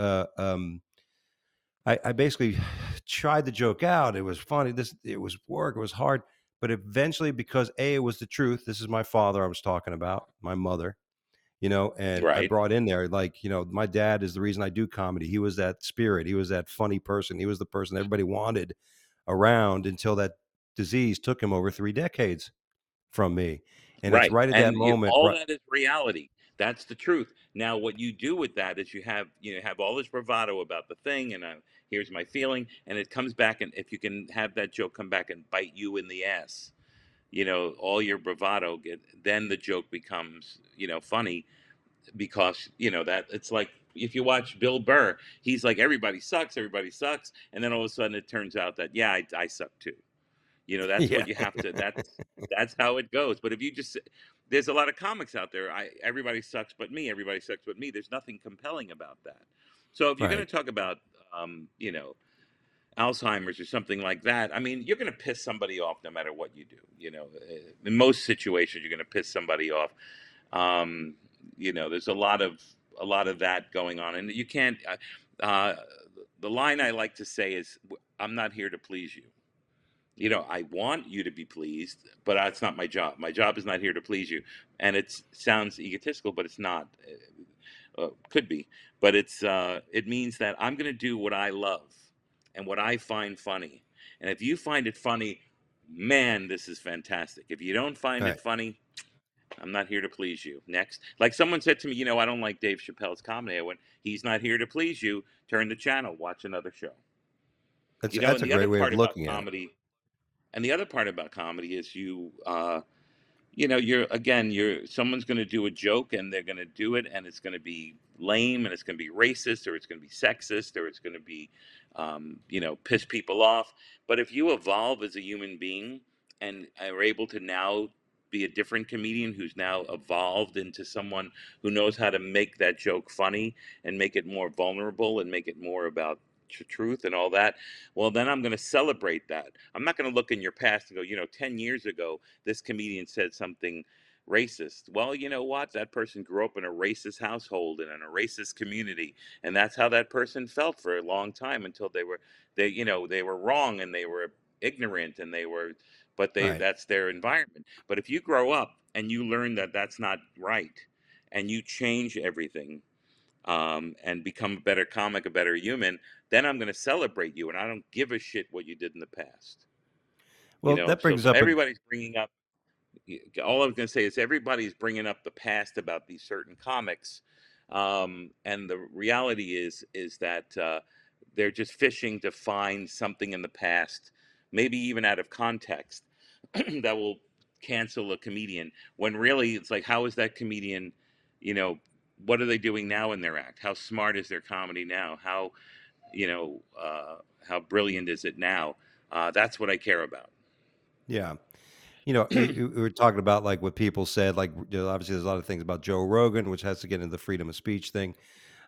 I basically tried the joke out. It was funny. It was work, it was hard. But eventually, because A, it was the truth. This is my father I was talking about, my mother, and I Right. brought in there, like, my dad is the reason I do comedy. He was that spirit. He was that funny person. He was the person everybody wanted around until that disease took him over 3 decades from me. And it's Right, right at that and moment, all right. that is reality. That's the truth. Now, what you do with that is you have all this bravado about the thing, and here's my feeling, and it comes back, and if you can have that joke come back and bite you in the ass, all your bravado then the joke becomes funny, because that it's like if you watch Bill Burr, he's like, everybody sucks, and then all of a sudden it turns out that, yeah, I suck too. That's Yeah. what you have to. That's how it goes. But if you just, there's a lot of comics out there. Everybody sucks but me. Everybody sucks but me. There's nothing compelling about that. So if you're going Right. to talk about, um, you know, Alzheimer's or something like that, I mean, you're going to piss somebody off no matter what you do. In most situations, you're going to piss somebody off. Um, there's a lot of that going on, and you can't. The line I like to say is, "I'm not here to please you." I want you to be pleased, but that's not my job. My job is not here to please you. And it sounds egotistical, but it's not. Could be, but it means that I'm going to do what I love and what I find funny. And if you find it funny, man, this is fantastic. If you don't find it Right. funny, I'm not here to please you. Next. Like someone said to me, I don't like Dave Chappelle's comedy. I went, he's not here to please you. Turn the channel, watch another show. That's And a the other great way of part about looking at it. comedy and the other part about comedy is you're someone's going to do a joke, and they're going to do it, and it's going to be lame, and it's going to be racist, or it's going to be sexist, or it's going to be, piss people off. But if you evolve as a human being and are able to now be a different comedian who's now evolved into someone who knows how to make that joke funny and make it more vulnerable and make it more about truth and all that, well, then I'm going to celebrate that. I'm not going to look in your past and go, 10 years ago this comedian said something racist. Well, you know what? That person grew up in a racist household and in a racist community, and that's how that person felt for a long time until they were wrong, and they were ignorant, and Right. that's their environment. But if you grow up and you learn that that's not right, and you change everything, and become a better comic, a better human, then I'm going to celebrate you, and I don't give a shit what you did in the past. Well, that So brings up a everybody's bringing up. All I was going to say is everybody's bringing up the past about these certain comics, And the reality is that they're just fishing to find something in the past, maybe even out of context, that will cancel a comedian. When really, it's like, how is that comedian? You know, what are they doing now in their act? How smart is their comedy now? How brilliant is it now? That's what I care about. Yeah. We were talking about like what people said. Like, obviously, there's a lot of things about Joe Rogan, which has to get into the freedom of speech thing.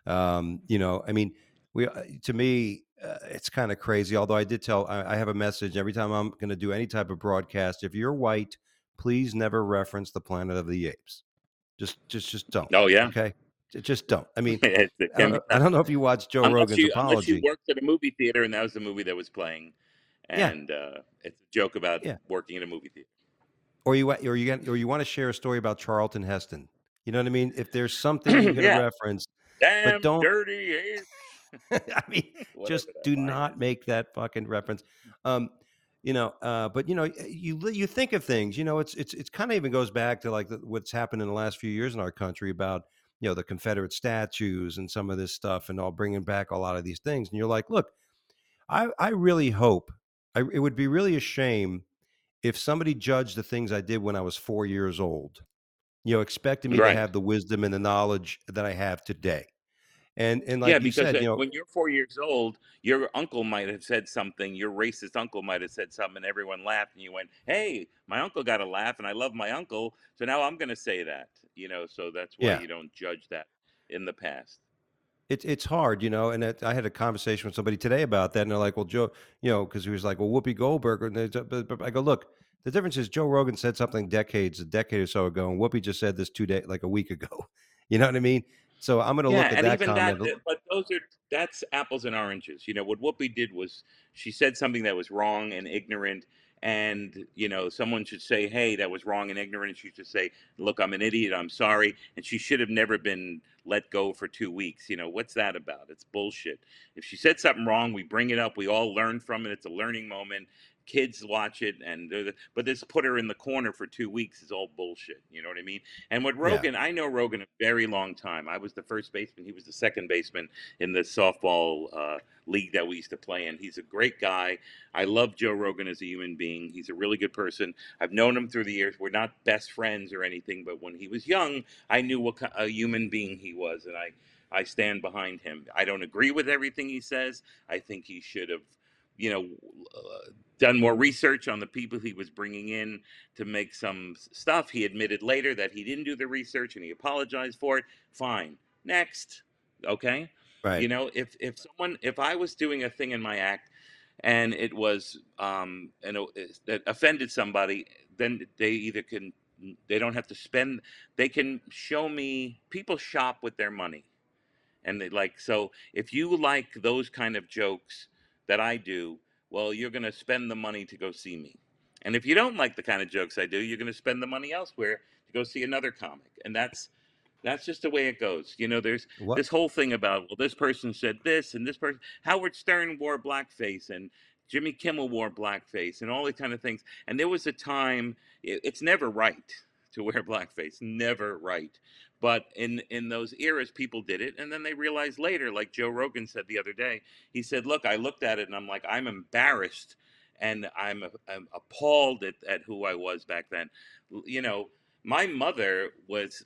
I mean, to me, it's kind of crazy. Although I have a message every time I'm going to do any type of broadcast. If you're white, please never reference the Planet of the Apes. Just don't. Oh yeah, Okay, just don't. I mean, it can be I done. don't know if you watched Joe Unless Rogan's you apology. worked at a movie theater and that was the movie that was playing, Yeah, and it's a joke about yeah. working in a movie theater. Or you want to share a story about Charlton Heston. You know what I mean? If there's something you're going to Yeah, reference, but damn don't. dirty apes, I mean, just whatever that do line not is. make that fucking reference. Um, but you think of things. It's kind of even goes back to like what's happened in the last few years in our country about the Confederate statues and some of this stuff and all bringing back a lot of these things. And you're like, look, I really hope it would be really a shame if somebody judged the things I did when I was 4 years old. Expecting me to Right. have the wisdom and the knowledge that I have today. And Yeah, like you because said, when you're 4 years old, your uncle might have said something, your racist uncle might have said something, and everyone laughed, and you went, "Hey, my uncle got a laugh, and I love my uncle, so now I'm going to say that." So that's why yeah. you don't judge that in the past. It's hard, and I had a conversation with somebody today about that, and they're like, "Well, Joe," because he was like, "Well, Whoopi Goldberg," and but I go, "Look, the difference is Joe Rogan said something a decade or so ago, and Whoopi just said this 2 day, like a week ago." You know what I mean? So I'm going to Yeah, look at and that even that, comment. but that's apples and oranges. What Whoopi did was she said something that was wrong and ignorant, and someone should say, "Hey, that was wrong and ignorant." And she should say, "Look, I'm an idiot. I'm sorry." And she should have never been let go for 2 weeks. What's that about? It's bullshit. If she said something wrong, we bring it up. We all learn from it. It's a learning moment. Kids watch it, but this put her in the corner for 2 weeks is all bullshit. You know what I mean? And with Yeah, Rogan, I know Rogan a very long time. I was the first baseman; he was the second baseman in the softball league that we used to play in. He's a great guy. I love Joe Rogan as a human being. He's a really good person. I've known him through the years. We're not best friends or anything, but when he was young, I knew what a human being he was, and I stand behind him. I don't agree with everything he says. I think he should have, you know, done more research on the people he was bringing in to make some stuff. He admitted later that he didn't do the research and he apologized for it. Fine. Next. Okay. right. If I was doing a thing in my act and it was that offended somebody, then they don't have to spend, they can show me people shop with their money. And so if you like those kind of jokes that I do, well, you're going to spend the money to go see me. And if you don't like the kind of jokes I do, you're going to spend the money elsewhere to go see another comic. And that's just the way it goes. There's What? this whole thing about, well, this person said this and this person, Howard Stern wore blackface and Jimmy Kimmel wore blackface and all these kind of things. And there was a time, it's never right to wear blackface, never right. But in those eras, people did it, and then they realized later, like Joe Rogan said the other day, he said, "Look, I looked at it, and I'm like, I'm embarrassed, and I'm appalled at who I was back then." You know, my mother was,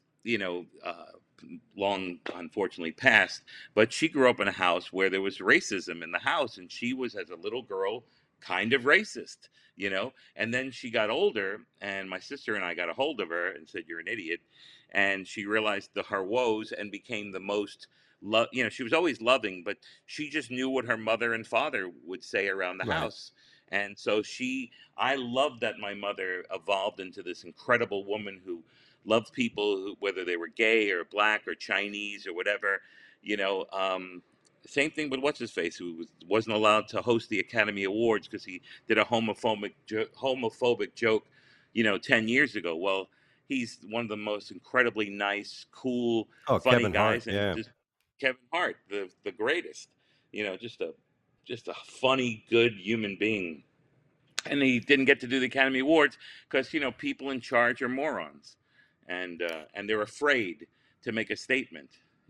long unfortunately passed, but she grew up in a house where there was racism in the house, and she was, as a little girl, kind of racist. And then she got older, and my sister and I got a hold of her and said, "You're an idiot." And she realized her woes and became the most she was always loving, but she just knew what her mother and father would say around the Right. house. And so I love that my mother evolved into this incredible woman who loved people, whether they were gay or black or Chinese or whatever. you know um Same thing with what's his face, who wasn't allowed to host the Academy Awards because he did a homophobic joke 10 years ago. Well, he's one of the most incredibly nice, cool, Oh, funny Kevin Hart. guys, and Yeah. just Kevin Hart, the greatest. Just a funny, good human being. And he didn't get to do the Academy Awards because people in charge are morons, and they're afraid to make a statement.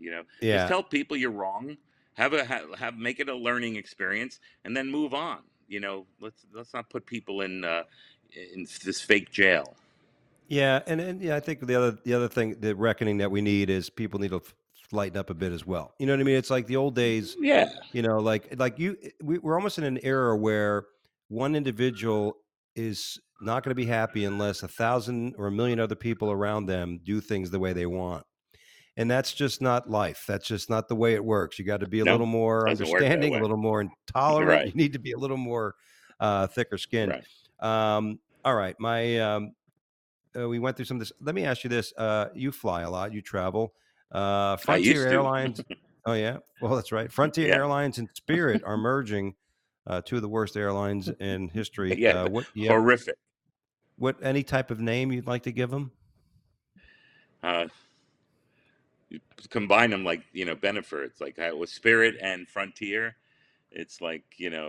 Just Yeah. tell people you're wrong. Have make it a learning experience, and then move on. Let's not put people in this fake jail. Yeah, and yeah, I think the other thing, the reckoning that we need is people need to lighten up a bit as well. You know what I mean? It's like the old days. Yeah. We're almost in an era where one individual is not going to be happy unless 1,000 or 1,000,000 other people around them do things the way they want. And that's just not life. That's just not the way it works. You got to be a No, little more doesn't work that understanding, a way. little more tolerant. You Right. need to be a little more thicker skinned. Right. All right, we went through some of this. Let me ask you this: you fly a lot, you travel. I Frontier used to. Airlines. Oh yeah, well that's right. Frontier Yeah. Airlines and Spirit are merging. Two of the worst airlines in history. Yeah. What? Yep. Horrific. What? Any type of name you'd like to give them? Uh, you combine them like Bennifer. It's like with Spirit and Frontier. It's like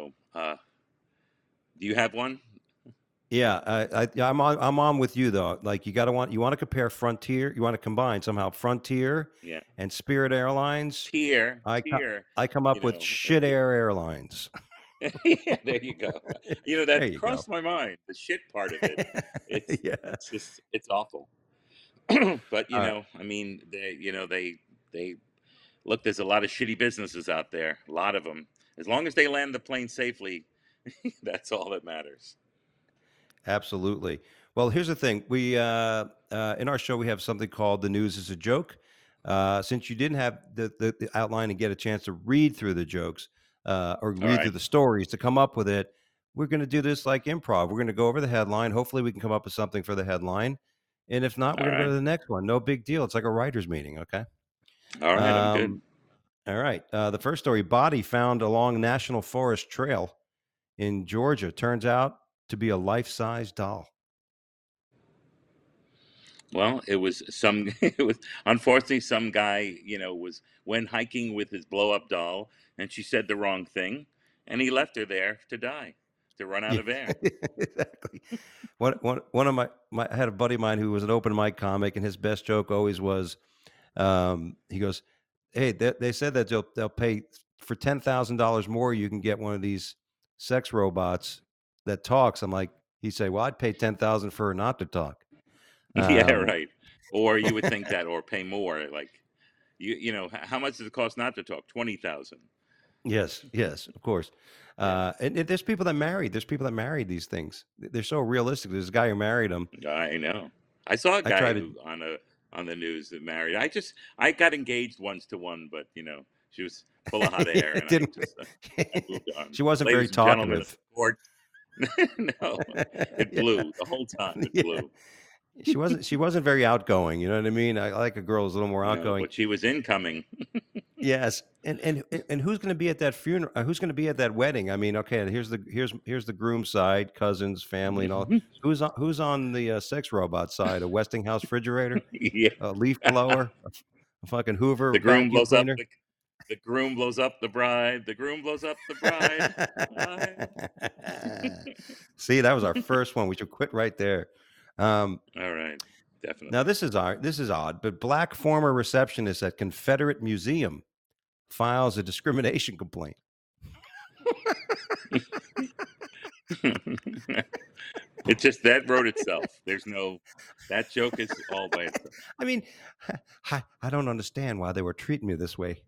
do you have one? Yeah, yeah, I'm on with you though. Like you want to compare Frontier, you want to combine somehow Frontier Yeah. and Spirit Airlines. Tier, I co- tier. I come up with If Shit you Air Airlines. yeah, there you go. There That you go. crossed my mind. The shit part of it. It's Yeah. it's just it's awful. But All right. I mean, they look. There's a lot of shitty businesses out there. A lot of them. As long as they land the plane safely, that's all that matters. Absolutely. Well, here's the thing. We in our show we have something called "The News Is a Joke." Since you didn't have the outline and get a chance to read through the jokes or All read through right. the stories to come up with it, we're going to do this like improv. We're going to go over the headline. Hopefully, we can come up with something for the headline, and if not, we're All going to go to right. the next one. No big deal. It's like a writers' meeting. Okay. All right. I'm good. Um, all right. The first story: body found along National Forest Trail in Georgia. Turns out to be a life-size doll. Well, it was some. It was unfortunately some guy. Went hiking with his blow up doll, and she said the wrong thing, and he left her there to die, to run out Yeah, of air. exactly. One of I had a buddy of mine who was an open mic comic, and his best joke always was, he goes, "Hey, they said that they'll pay for $10,000 more. You can get one of these sex robots that talks." I'm like, he'd say, "Well, I'd pay 10,000 for her not to talk." Yeah, Um, right. Or you would think that, or pay more. Like how much does it cost not to talk? 20,000. yes, yes, of course. Yeah, And there's people that married. There's people that married these things. They're so realistic. There's a guy who married them. I know. I saw a I try guy to. who on the news that married. I got engaged once to one, but she was full of hot air, It and I didn't. just I moved on. She wasn't very Ladies and gentlemen of talkative. the court, no, it Yeah, blew the whole time. It yeah. blew. She wasn't very outgoing. You know what I mean? I like a girl who's a little more No, outgoing. but she was incoming. Yes, and who's going to be at that funeral? Who's going to be at that wedding? I mean, okay, here's the groom side, cousins, family, and all. Who's on the sex robot side? A Westinghouse refrigerator, Yeah. a leaf blower, a fucking Hoover The groom vacuum blows up cleaner. the groom blows up the bride. The groom blows up the bride. I- See, that was our first one. We should quit right there. Um, All right, Now definitely. this is odd, but black former receptionist at Confederate Museum files a discrimination complaint. It just that wrote itself. There's no that joke is all by itself. I mean, I don't understand why they were treating me this way.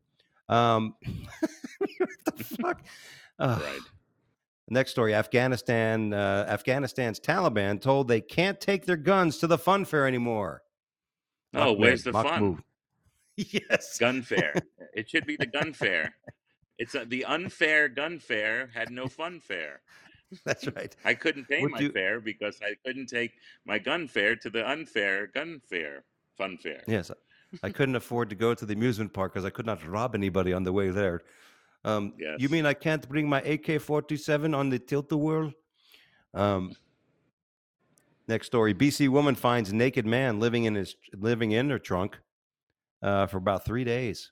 What the fuck? Ugh. Right. Next story: Afghanistan's Taliban told they can't take their guns to the fun fair anymore. Oh, where's Ahmed the fun? Mahmoud. Yes, Gun fair. It should be the gun fair. The unfair gun fair had no fun fair. that's right. I couldn't pay Would my you? fare because I couldn't take my gun fare to the unfair gun fair, fun fair. Yes, I couldn't afford to go to the amusement park because I could not rob anybody on the way there. You Yes. mean I can't bring my AK-47 on the tilt-a-whirl? Um, Next story: BC woman finds naked man living in her trunk for about 3 days.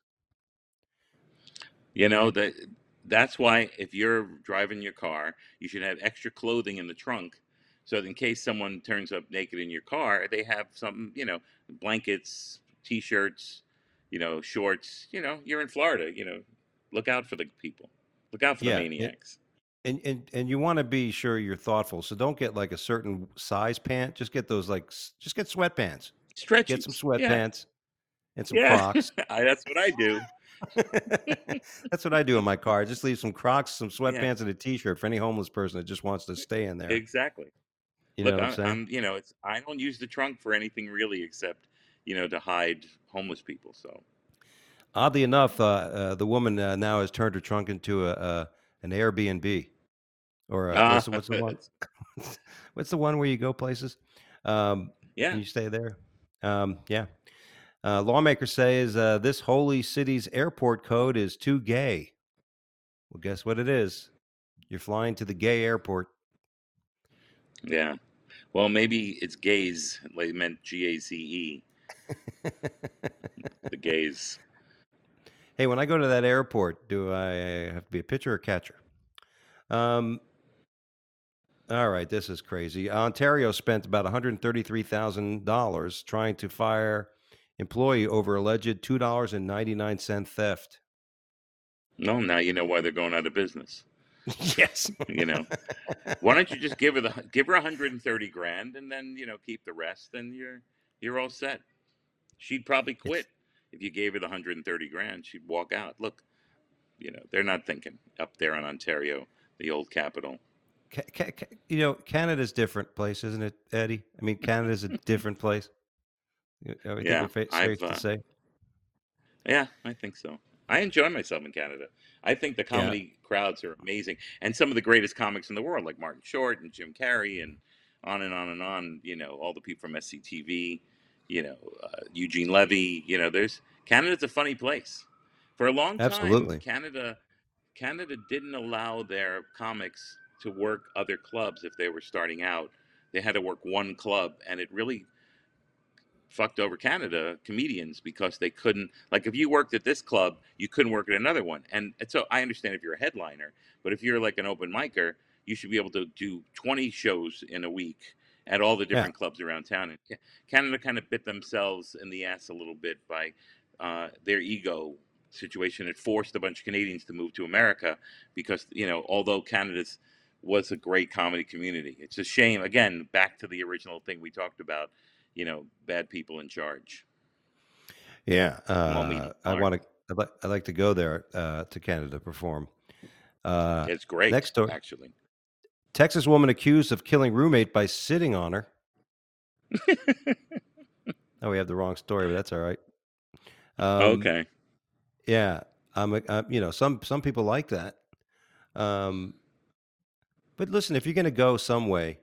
You know that that's why if you're driving your car, you should have extra clothing in the trunk, so that in case someone turns up naked in your car, they have something, blankets, t-shirts, shorts. You're in Florida. Look out for the people. Look out for the Yeah, maniacs. and you wanna be sure you're thoughtful, so don't get, like, a certain size pant, just get those, like, just get sweatpants. Get some Stretchies. Yeah, sweatpants and some yeah. Crocs. That's what I do. That's what I do in my car. I just leave some Crocs, some Yeah, sweatpants, and a T-shirt for any homeless person that just wants to stay in there. exactly. You know Look, what I'm saying? I don't use the trunk for anything really except, to hide homeless people. So, Oddly enough, the woman, now has turned her trunk into a an Airbnb or a ah, what's the one? What's the one where you go places, and yeah, you stay there? Yeah. Lawmakers says, "This holy city's airport code is too gay." Well, guess what it is? You're flying to the gay airport. yeah. Well, maybe it's gaze. Like meant GACE. The gaze. Hey, when I go to that airport, do I have to be a pitcher or catcher? Um, all right, this is crazy. Ontario spent about $133,000 trying to fire employee over alleged $2.99 theft. No, now you know why they're going out of business. Yes. You know, why don't you just give her 130 grand and then keep the rest and you're all set. She'd probably It's quit if you gave her the 130 grand. She'd walk out. Look, they're not thinking up there in Ontario, the old capital. Canada's different place, isn't it, Eddie? I mean, Canada's a different place. I think Yeah, we're I've safe to say. yeah, I think so. I enjoy myself in Canada. I think the Yeah, comedy crowds are amazing, and some of the greatest comics in the world, like Martin Short and Jim Carrey, and on and on and on. All the people from SCTV. Eugene Levy. There's Canada's a funny place. For a long time, absolutely. Canada didn't allow their comics to work other clubs if they were starting out. They had to work one club, and it really fucked over Canada comedians because they couldn't, like, if you worked at this club, you couldn't work at another one. And so I understand if you're a headliner, but if you're like an open micer, you should be able to do 20 shows in a week at all the Yeah, different clubs around town. And Canada kind of bit themselves in the ass a little bit by their ego situation. It forced a bunch of Canadians to move to America because, although Canada's was a great comedy community, it's a shame. Again, back to the original thing we talked about, bad people in charge. yeah. Small meeting I Mark. want to. I'd like to go there to Canada to perform. Uh, It's great, Next story: actually. Texas woman accused of killing roommate by sitting on her. Oh, we have the wrong story, but that's all right. Um, Okay. yeah, some people like that. Um, but listen, if you're going to go some way,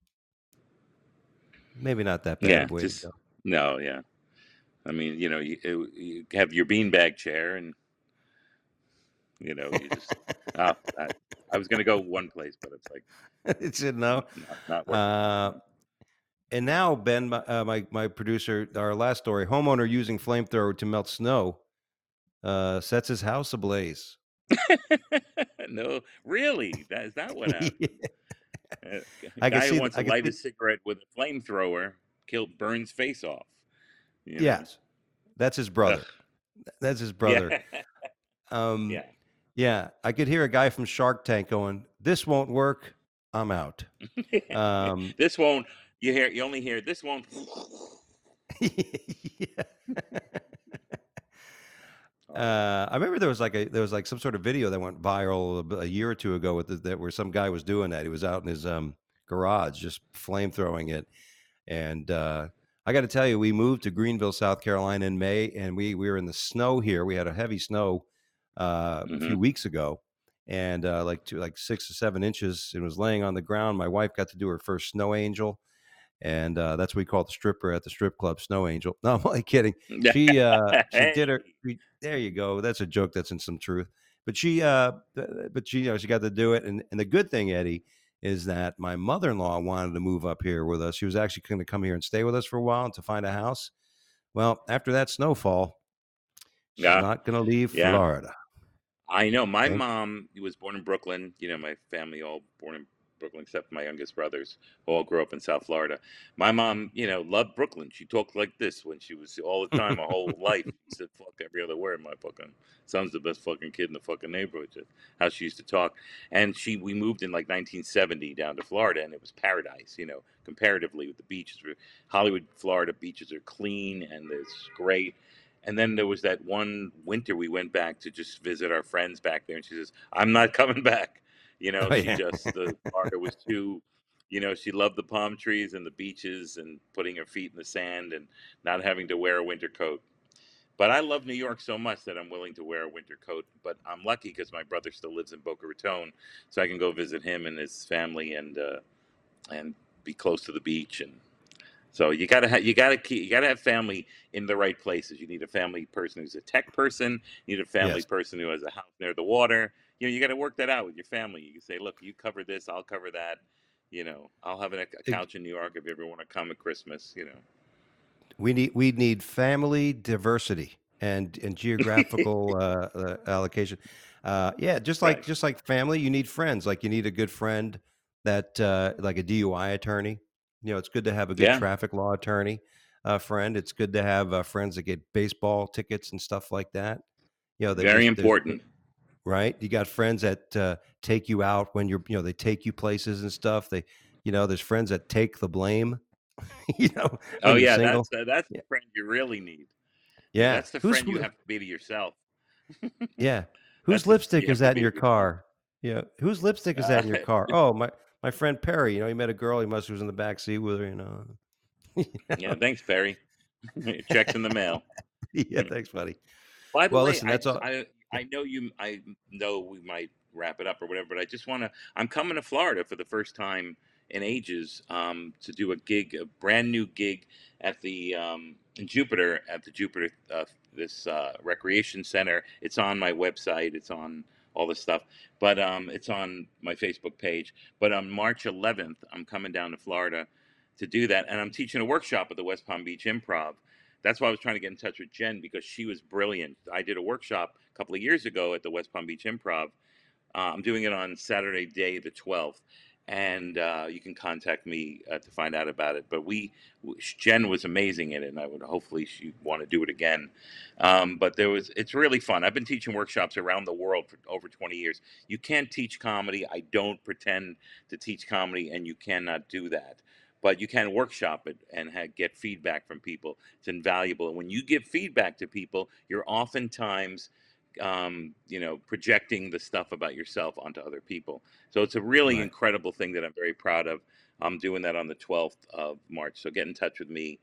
maybe not that bad Yeah. of a way to Just go. no. Yeah. I mean, you have your beanbag chair, and you just. Oh, I was gonna go one place, but it's like It's a no. not working. Uh, and now Ben, my producer, our last story: homeowner using flamethrower to melt snow sets his house ablaze. No, really, that is that what happened? A I can guy who see that. wants to I can light a see. cigarette with a flamethrower burns face off. You know. Yes, that's his Ugh. brother. That's his Yeah. brother. Um, Yeah. yeah, I could hear a guy from Shark Tank going, "This won't work. I'm out." Um, This won't. You only hear this won't. yeah. Horrible. I remember there was like some sort of video that went viral a year or two ago with that where some guy was doing that. He was out in his garage just flame throwing it, and I got to tell you, we moved to Greenville, South Carolina in May, and we were in the snow here. We had a heavy snow a few Hmm. weeks ago, and like 6 to 7 inches. It was laying on the ground. My wife got to do her first snow angel, and that's what we call the stripper at the strip club, Snow Angel. No, I'm only kidding. She did her. Hey. There you go. That's a joke. That's in some truth. But she she got to do it. And the good thing, Eddie, is that my mother-in-law wanted to move up here with us. She was actually going to come here and stay with us for a while and to find a house. Well, after that snowfall, she's Yeah. not going to leave Yeah. Florida. I know. My Thank. mom was born in Brooklyn. My family all born in Brooklyn, except for my youngest brothers, who all grew up in South Florida. My mom, loved Brooklyn. She talked like this when she was all the time, her whole life. She said "fuck" every other word. My fucking son's the best fucking kid in the fucking neighborhood. Just how she used to talk. And we moved in like 1970 down to Florida, and it was paradise. Comparatively with the beaches. Hollywood, Florida beaches are clean and it's great. And then there was that one winter we went back to just visit our friends back there, and she says, "I'm not coming back." Oh She yeah. just the Florida was too. She loved the palm trees and the beaches and putting her feet in the sand and not having to wear a winter coat. But I love New York so much that I'm willing to wear a winter coat. But I'm lucky because my brother still lives in Boca Raton, so I can go visit him and his family and be close to the beach. And so you gotta have family in the right places. You need a family person who's a tech person. You need a family Yes. person who has a house near the water. You got to work that out with your family. You can say, look, you cover this, I'll cover that. I'll have a Ex- couch in New York if you ever want to come at Christmas. we need family diversity and geographical allocation. Yeah, just like Right. just like family, you need friends. Like you need a good friend that like a DUI attorney. It's good to have a good Yeah. traffic law attorney friend. It's good to have friends that get baseball tickets and stuff like that. They Very just there's important. right. You got friends that take you out when they take you places and stuff. There's friends that take the blame. Oh when you're yeah, single. that's the Yeah. friend you really need. Yeah. That's the Who's friend you have to be to yourself. Yeah. That's Whose the lipstick you is have to that in be your to yourself. car? Yeah. Whose lipstick is that in your car? Oh, my friend Perry. He met a girl. He must was in the back seat with her. You Yeah, know? thanks, Perry. Checks in the mail. Yeah. Thanks, buddy. By the Well, way, listen. That's all. I know we might wrap it up or whatever, but I just want to. I'm coming to Florida for the first time in ages to do a brand new gig at the in Jupiter at the Jupiter this recreation center. It's on my website. It's on all this stuff, but it's on my Facebook page. But on March 11th, I'm coming down to Florida to do that, and I'm teaching a workshop at the West Palm Beach Improv. That's why I was trying to get in touch with Jen because she was brilliant. I did a workshop a couple of years ago at the West Palm Beach Improv. I'm doing it on Saturday, day the 12th, and you can contact me to find out about it. But Jen was amazing in it, and I would hopefully she want to do it again. But it's really fun. I've been teaching workshops around the world for over 20 years. You can't teach comedy. I don't pretend to teach comedy, and you cannot do that. But you can workshop it and get feedback from people. It's invaluable. And when you give feedback to people, you're oftentimes projecting the stuff about yourself onto other people. So it's a really Right. incredible thing that I'm very proud of. I'm doing that on the 12th of March. So get in touch with me.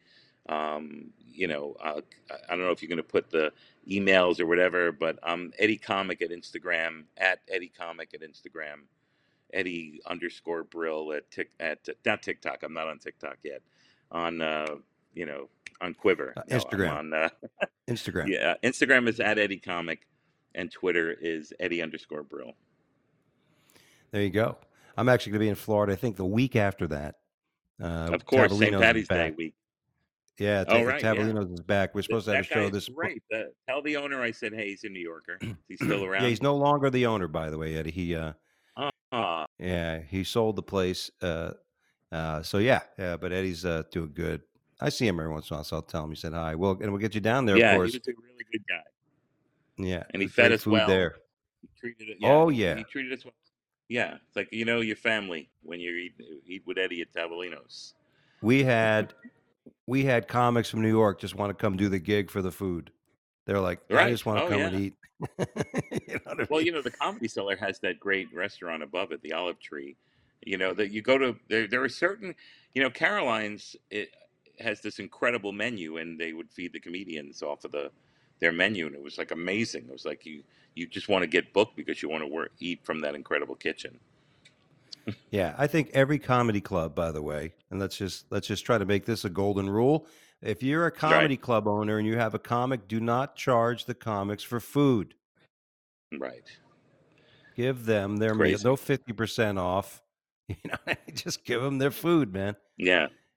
I don't know if you're going to put the emails or whatever, but Eddie Comic at Instagram, at Eddie Comic at Instagram, Eddie underscore Brill at not TikTok. I'm not on TikTok yet. On, on Quiver. No, I'm Instagram. on, Instagram. yeah, Instagram is at Eddie Comic, and Twitter is Eddie underscore Brill. There you go. I'm actually going to be in Florida. I think the week after that. Of course, St. Tavolino's is Patty's Day back. week. Yeah. Oh, right, yeah. Tavolino's is back. We're supposed to have a That guy show is this. great. Tell the owner I said, hey, he's a New Yorker. Is he still Yeah. around? He's no longer the owner, by the way, Eddie. Ah, Yeah, he sold the place. So yeah, but Eddie's doing good. I see him every once in a while, so I'll tell him. He said hi. Well, and we'll get you down there, of yeah, he course. was a really good guy, Yeah, and he fed great us food well. there. He treated it, yeah, Oh he yeah, treated us well. Yeah, it's like your family when you eat with Eddie at Tavolino's. we had we had comics from New York just want to come do the gig for the food. They're like, I Right? just want to Oh come and yeah. eat. You know what I Well, mean? the Comedy Cellar has that great restaurant above it, the Olive Tree. That you go to. There are certain, Caroline's. It has this incredible menu, and they would feed the comedians off of their menu, and it was like amazing. It was like you just want to get booked because you want to eat from that incredible kitchen. Yeah, I think every comedy club, by the way, and let's just try to make this a golden rule. If you're a Right, comedy club owner and you have a comic, do not charge the comics for food. right. Give them It's their meal. crazy. No 50% off. Just give them their food, man. Yeah.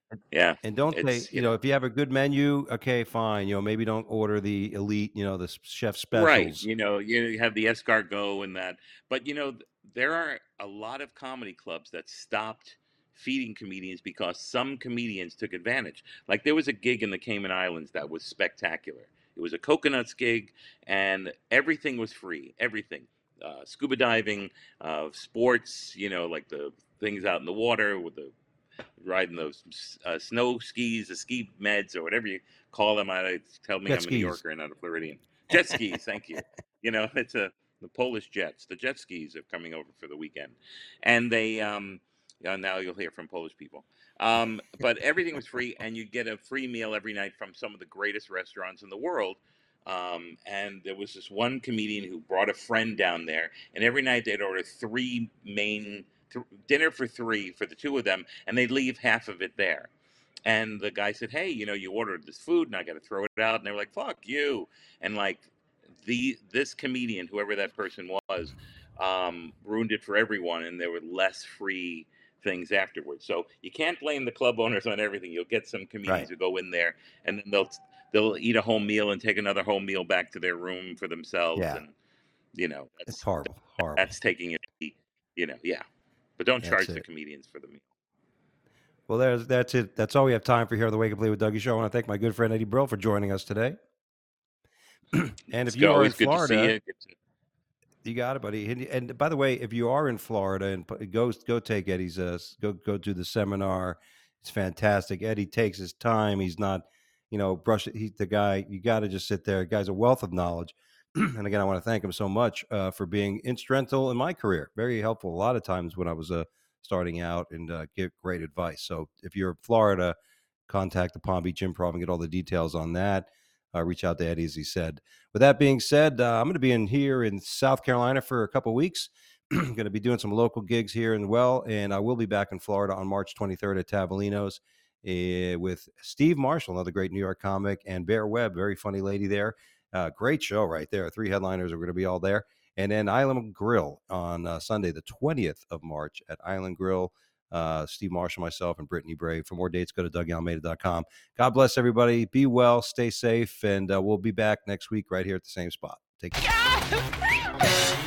Yeah, And don't say, it's if you have a good menu, okay, fine. Maybe don't order the elite, the chef right. specials. You have the escargot and that, but there are a lot of comedy clubs that stopped feeding comedians because some comedians took advantage. Like there was a gig in the Cayman Islands that was spectacular. It was a coconuts gig, and everything was free. Everything, scuba diving, sports. Like the things out in the water with the riding those snow skis, the ski meds, or whatever you call them. I tell me Jet I'm a New skis. Yorker and not a Floridian. Jet skis, thank you. It's the Polish jets. The jet skis are coming over for the weekend, and they now you'll hear from Polish people. But everything was free, and you get a free meal every night from some of the greatest restaurants in the world. And there was this one comedian who brought a friend down there, and every night they'd order three main dinner for three for the two of them, and they leave half of it there. And the guy said, "Hey, you ordered this food, and I got to throw it out." And they were like, "Fuck you!" And like this comedian, whoever that person was, ruined it for everyone, and there were less free things afterwards. So you can't blame the club owners on everything. You'll get some comedians Right. who go in there, and then they'll eat a whole meal and take another whole meal back to their room for themselves, Yeah. and It's that's horrible. Horrible. that's taking it. Yeah. But don't That's charge the it. comedians for the meal. Well, that's it. That's all we have time for here on the Wake Up Late with Dougie show. I want to thank my good friend Eddie Brill for joining us today. And if you are in Always good to see Florida, you. you got it, buddy. And by the way, if you are in Florida, and go take Eddie's go do the seminar. It's fantastic. Eddie takes his time. He's not, he's the guy. You got to just sit there. The guy's a wealth of knowledge. And again, I want to thank him so much for being instrumental in my career. Very helpful a lot of times when I was starting out, and give great advice. So if you're in Florida, contact the Palm Beach Improv and get all the details on that. Reach out to Eddie, as he said. With that being said, I'm going to be in here in South Carolina for a couple of weeks. Going to be doing some local gigs here and and I will be back in Florida on March 23rd at Tavolino's with Steve Marshall, another great New York comic, and Bear Webb, very funny lady there. Great show right there. 3 headliners are going to be all there. And then Island Grill on Sunday, the 20th of March at Island Grill. Steve Marshall, myself, and Brittany Brave. For more dates, go to DougieAlmeida.com. God bless everybody. Be well, stay safe, and we'll be back next week right here at the same spot. Take care.